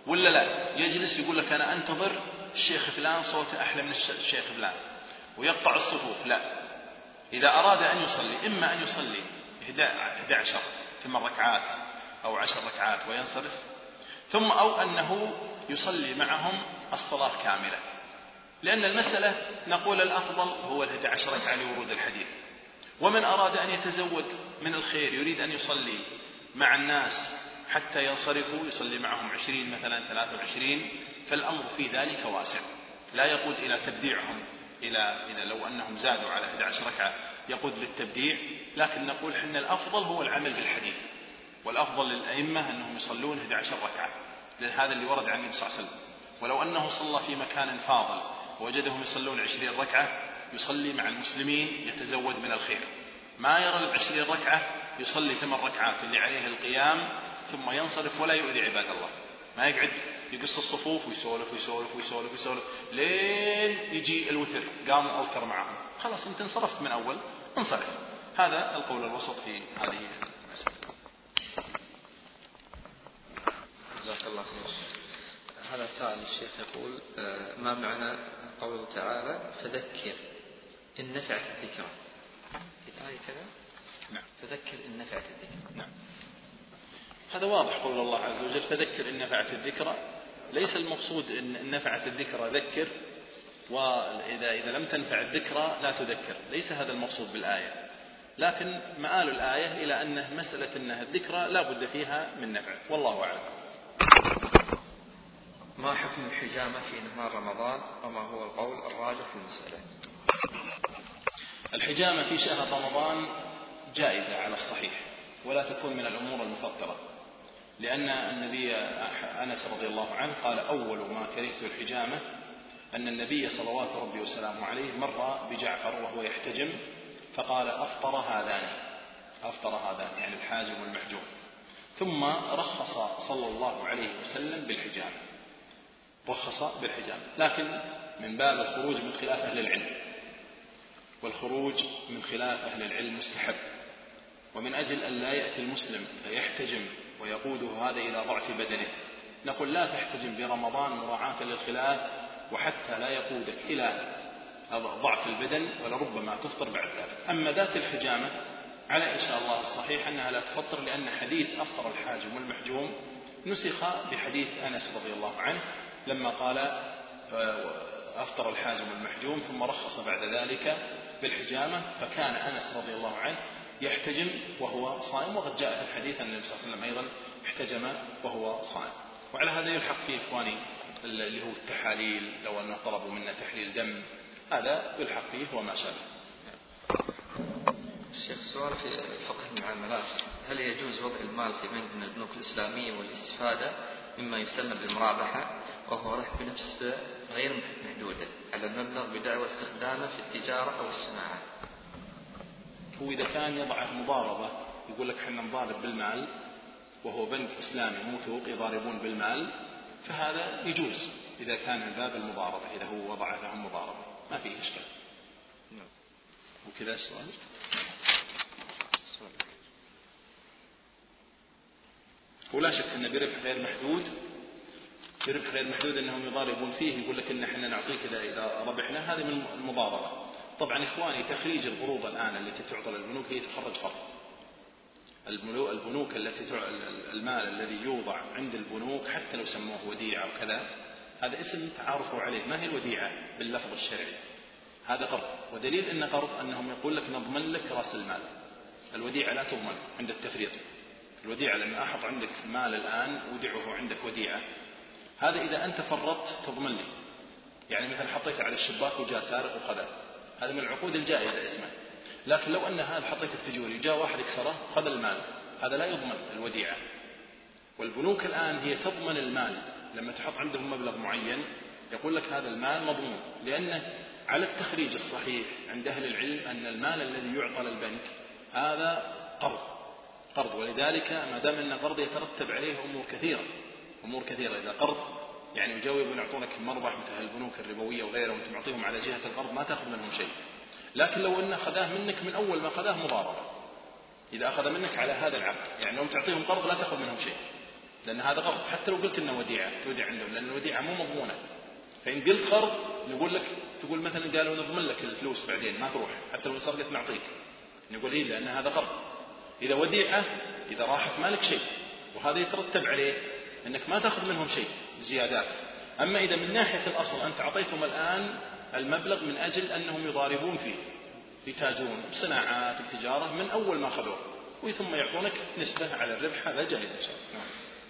ولا لا يجلس يقول لك أنا أنتظر الشيخ فلان صوته أحلى من الشيخ فلان ويقطع الصفوف. لا، إذا أراد أن يصلي إما أن يصلي 11 8 ركعات أو 10 ركعات وينصرف، ثم أو أنه يصلي معهم الصلاة كاملة، لأن المسألة نقول الأفضل هو 11 ركعة لورود الحديث. ومن أراد أن يتزود من الخير يريد أن يصلي مع الناس حتى ينصرفوا يصلي معهم 20 مثلا 23، فالأمر في ذلك واسع، لا يقود إلى تبديعهم إذا لو أنهم زادوا على 11 ركعة يقود للتبديع، لكن نقول حنا الأفضل هو العمل بالحديث، والأفضل للأئمة أنهم يصلون 11 ركعة، لأن هذا اللي ورد عن النبي صلى الله عليه وسلم. ولو أنه صلى في مكان فاضل ووجدهم يصلون 20 ركعة يصلي مع المسلمين يتزود من الخير، ما يرى 20 ركعة يصلي 8 ركعات اللي عليه القيام ثم ينصرف ولا يؤذي عباد الله، ما يقعد يقص الصفوف ويسولف ويسولف ويسولف ويسولف لين يجي الوتر قام أوتر معهم، خلاص أنت انصرفت من أول انصرف. هذا القول الوسط في هذه المسألة. جزاك الله خير. هذا سائل الشيخ يقول ما معنى قوله تعالى فذكر إن نفعت الذكرى؟ الآية كذا. نعم. فذكر إن نفعت الذكرى. نعم. هذا واضح قول الله عز وجل فذكر إن نفعت الذكرى، ليس المقصود إن نفعت الذكرى ذكر، وإذا لم تنفع الذكرى لا تذكر، ليس هذا المقصود بالآية، لكن مآل الآية إلى أن مسألة أنها الذكرى لا بد فيها من نفع، والله أعلم. ما حكم الحجامة في نهار رمضان وما هو القول الراجح في المسألة؟ الحجامة في شهر رمضان جائزة على الصحيح، ولا تكون من الأمور المفطرة، لأن النبي أنس رضي الله عنه قال أول ما كرهت الحجامة أن النبي صلوات ربي وسلامه عليه مر بجعفر وهو يحتجم فقال أفطر هذان يعني الحاجم والمحجوم، ثم رخص صلى الله عليه وسلم بالحجامة، رخص بالحجامة، لكن من باب الخروج من خلاف أهل العلم، والخروج من خلاف أهل العلم مستحب، ومن أجل أن لا يأتي المسلم فيحتجم ويقوده هذا إلى ضعف بدنه نقول لا تحتجم برمضان مراعاة للخلاف، وحتى لا يقودك إلى ضعف البدن ولربما تفطر بعد ذلك. أما ذات الحجامة على إن شاء الله الصحيح أنها لا تفطر، لأن حديث أفطر الحاجم والمحجوم نسخ بحديث أنس رضي الله عنه لما قال أفطر الحاجم والمحجوم ثم رخص بعد ذلك بالحجامة، فكان أنس رضي الله عنه يحتجم وهو صائم، وقد جاء في الحديث أن النبي صلى الله عليه وسلم أيضا احتجم وهو صائم. وعلى هذا يلحق فيه إخواني اللي هو التحاليل، لو أنه طلبوا منا تحليل دم هذا يلحق فيه وما شابه. الشيخ سؤال في فقه المعاملات، هل يجوز وضع المال في بنك من البنوك الإسلامية والاستفادة مما يسمى بالمرابحة وهو ربح بنفس غير محدودة على المبلغ بدعوى استخدامه في التجارة أو الصناعة؟ هو إذا كان يضعه مضاربة يقول لك حنا نضارب بالمال وهو بنك إسلامي موثوق يضاربون بالمال، فهذا يجوز إذا كان من باب المضاربة، إذا هو وضع لهم مضاربة ما فيه إشكال. وكذا السؤال ولا شك أن بربح غير محدود أنهم يضاربون فيه، يقول لك إن احنا نعطيك إذا ربحنا، هذه من المضاربة. طبعا إخواني تخريج القروض الآن التي تعطى للبنوك هي تخرج قرض. البنوك التي المال الذي يوضع عند البنوك حتى لو سموه وديعة وكذا هذا اسم تعارفوا عليه، ما هي الوديعة باللفظ الشرعي، هذا قرض. ودليل أن قرض أنهم يقول لك نضمن لك رأس المال، الوديعة لا تضمن عند التفريط. الوديعة لما أحط عندك مال الآن ودعه عندك وديعة، هذا إذا أنت فرطت تضمن لي، يعني مثلا حطيته على الشباك وجاء سارق وخذه، هذا من العقود الجائزة اسمه. لكن لو أن هذا حطيته في تجوري جاء واحد كسره خذ المال، هذا لا يضمن الوديعة. والبنوك الآن هي تضمن المال، لما تحط عندهم مبلغ معين يقول لك هذا المال مضمون، لأنه على التخريج الصحيح عند أهل العلم أن المال الذي يعطى للبنك هذا قرض، ولذلك ما دام أن قرض يترتب عليه أمور كثيرة. إذا قرض يعني يجاوبون يعطونك مربح مثل البنوك الربوية وغيرها وانت معطيهم على جهة القرض ما تأخذ منهم شيء، لكن لو أنه أخذاه منك من أول ما أخذاه مضاربة، إذا أخذ منك على هذا العقد يعني لو تعطيهم قرض لا تأخذ منهم شيء، لأن هذا قرض، حتى لو قلت إنه وديعة تودع عندهم، لأن الوديعة مو مضمونة. فإن قلت قرض نقول لك، تقول مثلا قالوا نضمن لك الفلوس بعدين ما تروح، حتى لو سرقت نعطيك، نقول إيه لأن هذا قرض. إذا وديعة إذا راحت مالك شيء، وهذا يترتب عليه أنك ما تأخذ منهم شيء زيادات. أما إذا من ناحية الأصل أنت أعطيتهم الآن المبلغ من أجل أنهم يضاربون فيه، يتاجرون بصناعات بتجارة من أول ما أخذوه، وثم يعطونك نسبة على الربح، هذا جائز إن شاء الله.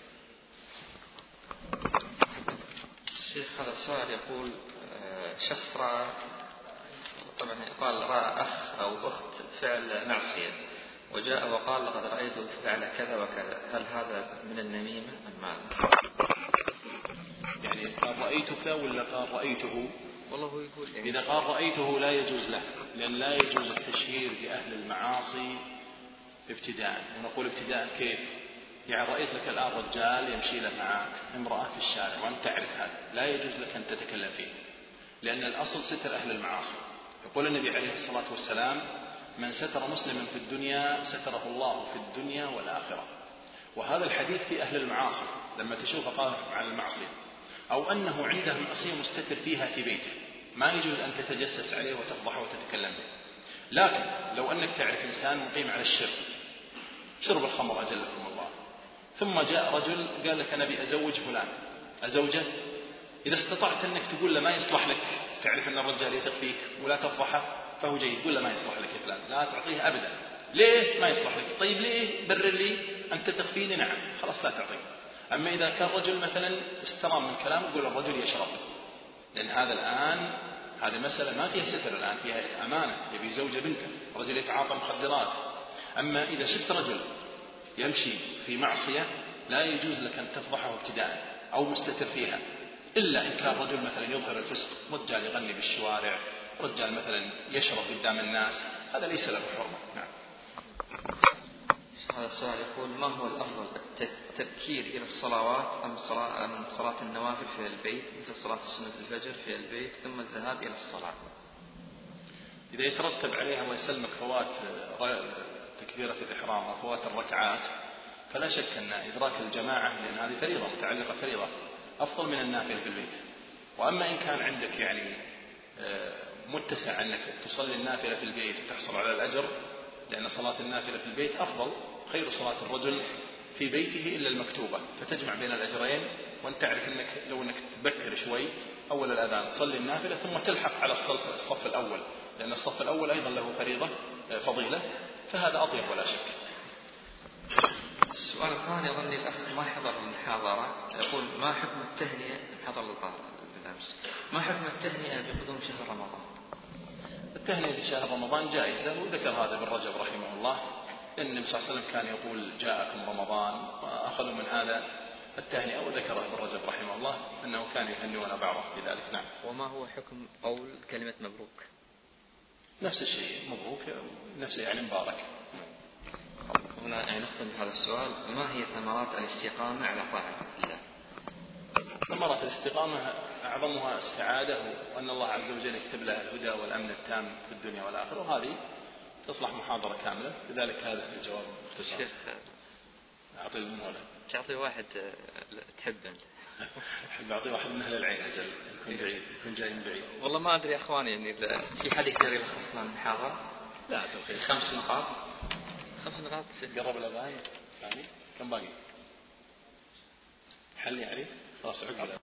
الشيخ هذا السؤال يقول شخص رأى، طبعا قال رأى أخ أو أخت فعل معصية وجاء وقال لقد رأيته فعل كذا وكذا، هل هذا من النميمة أم ماذا؟ يعني قال رأيتك ولا قال رأيته؟ والله هو يقول يعني إذا قال رأيته لا يجوز له، لأن لا يجوز التشهير بأهل المعاصي ابتداء. ونقول ابتداء كيف؟ يعني رأيت لك الآن رجال يمشي له مع امرأة في الشارع وأنت تعرف هذا، لا يجوز لك أن تتكلم فيه، لأن الأصل ستر أهل المعاصي. يقول النبي عليه الصلاة والسلام: من ستر مسلما في الدنيا ستره الله في الدنيا والآخرة. وهذا الحديث في أهل المعاصي، لما تشوف قائم على المعصية أو أنه عنده معصية مستتر فيها في بيته، ما يجوز أن تتجسس عليه وتفضحه وتتكلم به. لكن لو أنك تعرف إنسان مقيم على الشرب، شرب الخمر أجلكم الله، ثم جاء رجل قال لك أنا بأزوج فلان، أزوجه، إذا استطعت أنك تقول له ما يصلح لك، تعرف أن الرجال يثق فيك ولا تفضحه، فهو جيد، تقول له ما يصلح لك يا فلان، لا تعطيه أبدا. ليه ما يصلح لك؟ طيب ليه؟ برر لي، أنت تثق فيني، نعم، خلاص لا تعطيه. أما إذا كان رجل مثلا استرام من كلامه، يقول الرجل يشرب، لأن هذا الآن هذه مسألة ما فيها ستر، الآن فيها أمانة، يبي زوجة بنته، رجل يتعاطى مخدرات. أما إذا شفت رجل يمشي في معصية لا يجوز لك أن تفضحه ابتداء أو مستتر فيها، إلا إن كان رجل مثلا يظهر الفسق، رجال يغني بالشوارع، رجال مثلا يشرب قدام الناس، هذا ليس له حرمة. نعم. هذا السؤال يقول: ما هو الأفضل، التبكير إلى الصلوات أم صلاة النوافل في البيت مثل صلاة السنة الفجر في البيت ثم الذهاب إلى الصلاة؟ إذا يترتب عليها الله يسلمك فوات تكبيرة الإحرام أو فوات الركعات، فلا شك أن إدراك الجماعة، لأن هذه فريضة متعلقة فريضة، أفضل من النافلة في البيت. وأما إن كان عندك يعني متسع أنك تصلي النافلة في البيت وتحصل على الأجر، لأن صلاة النافلة في البيت أفضل، خير صلاة الرجل في بيته إلا المكتوبة، فتجمع بين الأجرين. وأنت تعرف أنك لو أنك تبكر شوي أول الأذان تصلي النافلة ثم تلحق على الصف الأول، لأن الصف الأول أيضا له فريضة فضيلة، فهذا أطيب ولا شك. السؤال الثاني أظن الأخ ما حضر المحاضرة، يقول: ما حكم التهنئة، حضر بالأمس، ما حكم التهنئة بقدوم شهر رمضان؟ التهنئة في شهر رمضان جائزة، وذكر هذا ابن رجب رحمه الله، لأن النبي صلى الله عليه وسلم كان يقول جاءكم رمضان، وأخذوا من هذا التهنئة، وذكر ابن رجب رحمه الله أنه كان يهنئون بعضه بذلك. نعم. وما هو حكم قول كلمة مبروك؟ نفس الشيء، مبروك نفسه يعني مبارك. هنا يعني نختم بهذا السؤال: ما هي ثمرات الاستقامة على طاعة الله؟ ثمرات الاستقامة أعظمها السعادة، وأن الله عز وجل يكتب له الهدى والأمن التام في الدنيا والآخرة، وهذه تصلح محاضرة كاملة، لذلك هذا الجواب مختصر. شيخ أعطي المولى، تعطي واحد تحب أنت؟ أحب أعطي واحد من أهل العين أجل، يكون بعيد، يكون جاي من بعيد. والله ما أدري يا أخواني، يعني في حد يقدر يلخص لنا المحاضرة؟ لا توقيت 5 نقاط. 5 نقاط. قرب الأذان ثاني، كم باقي؟ حل يعني خلاص عقب.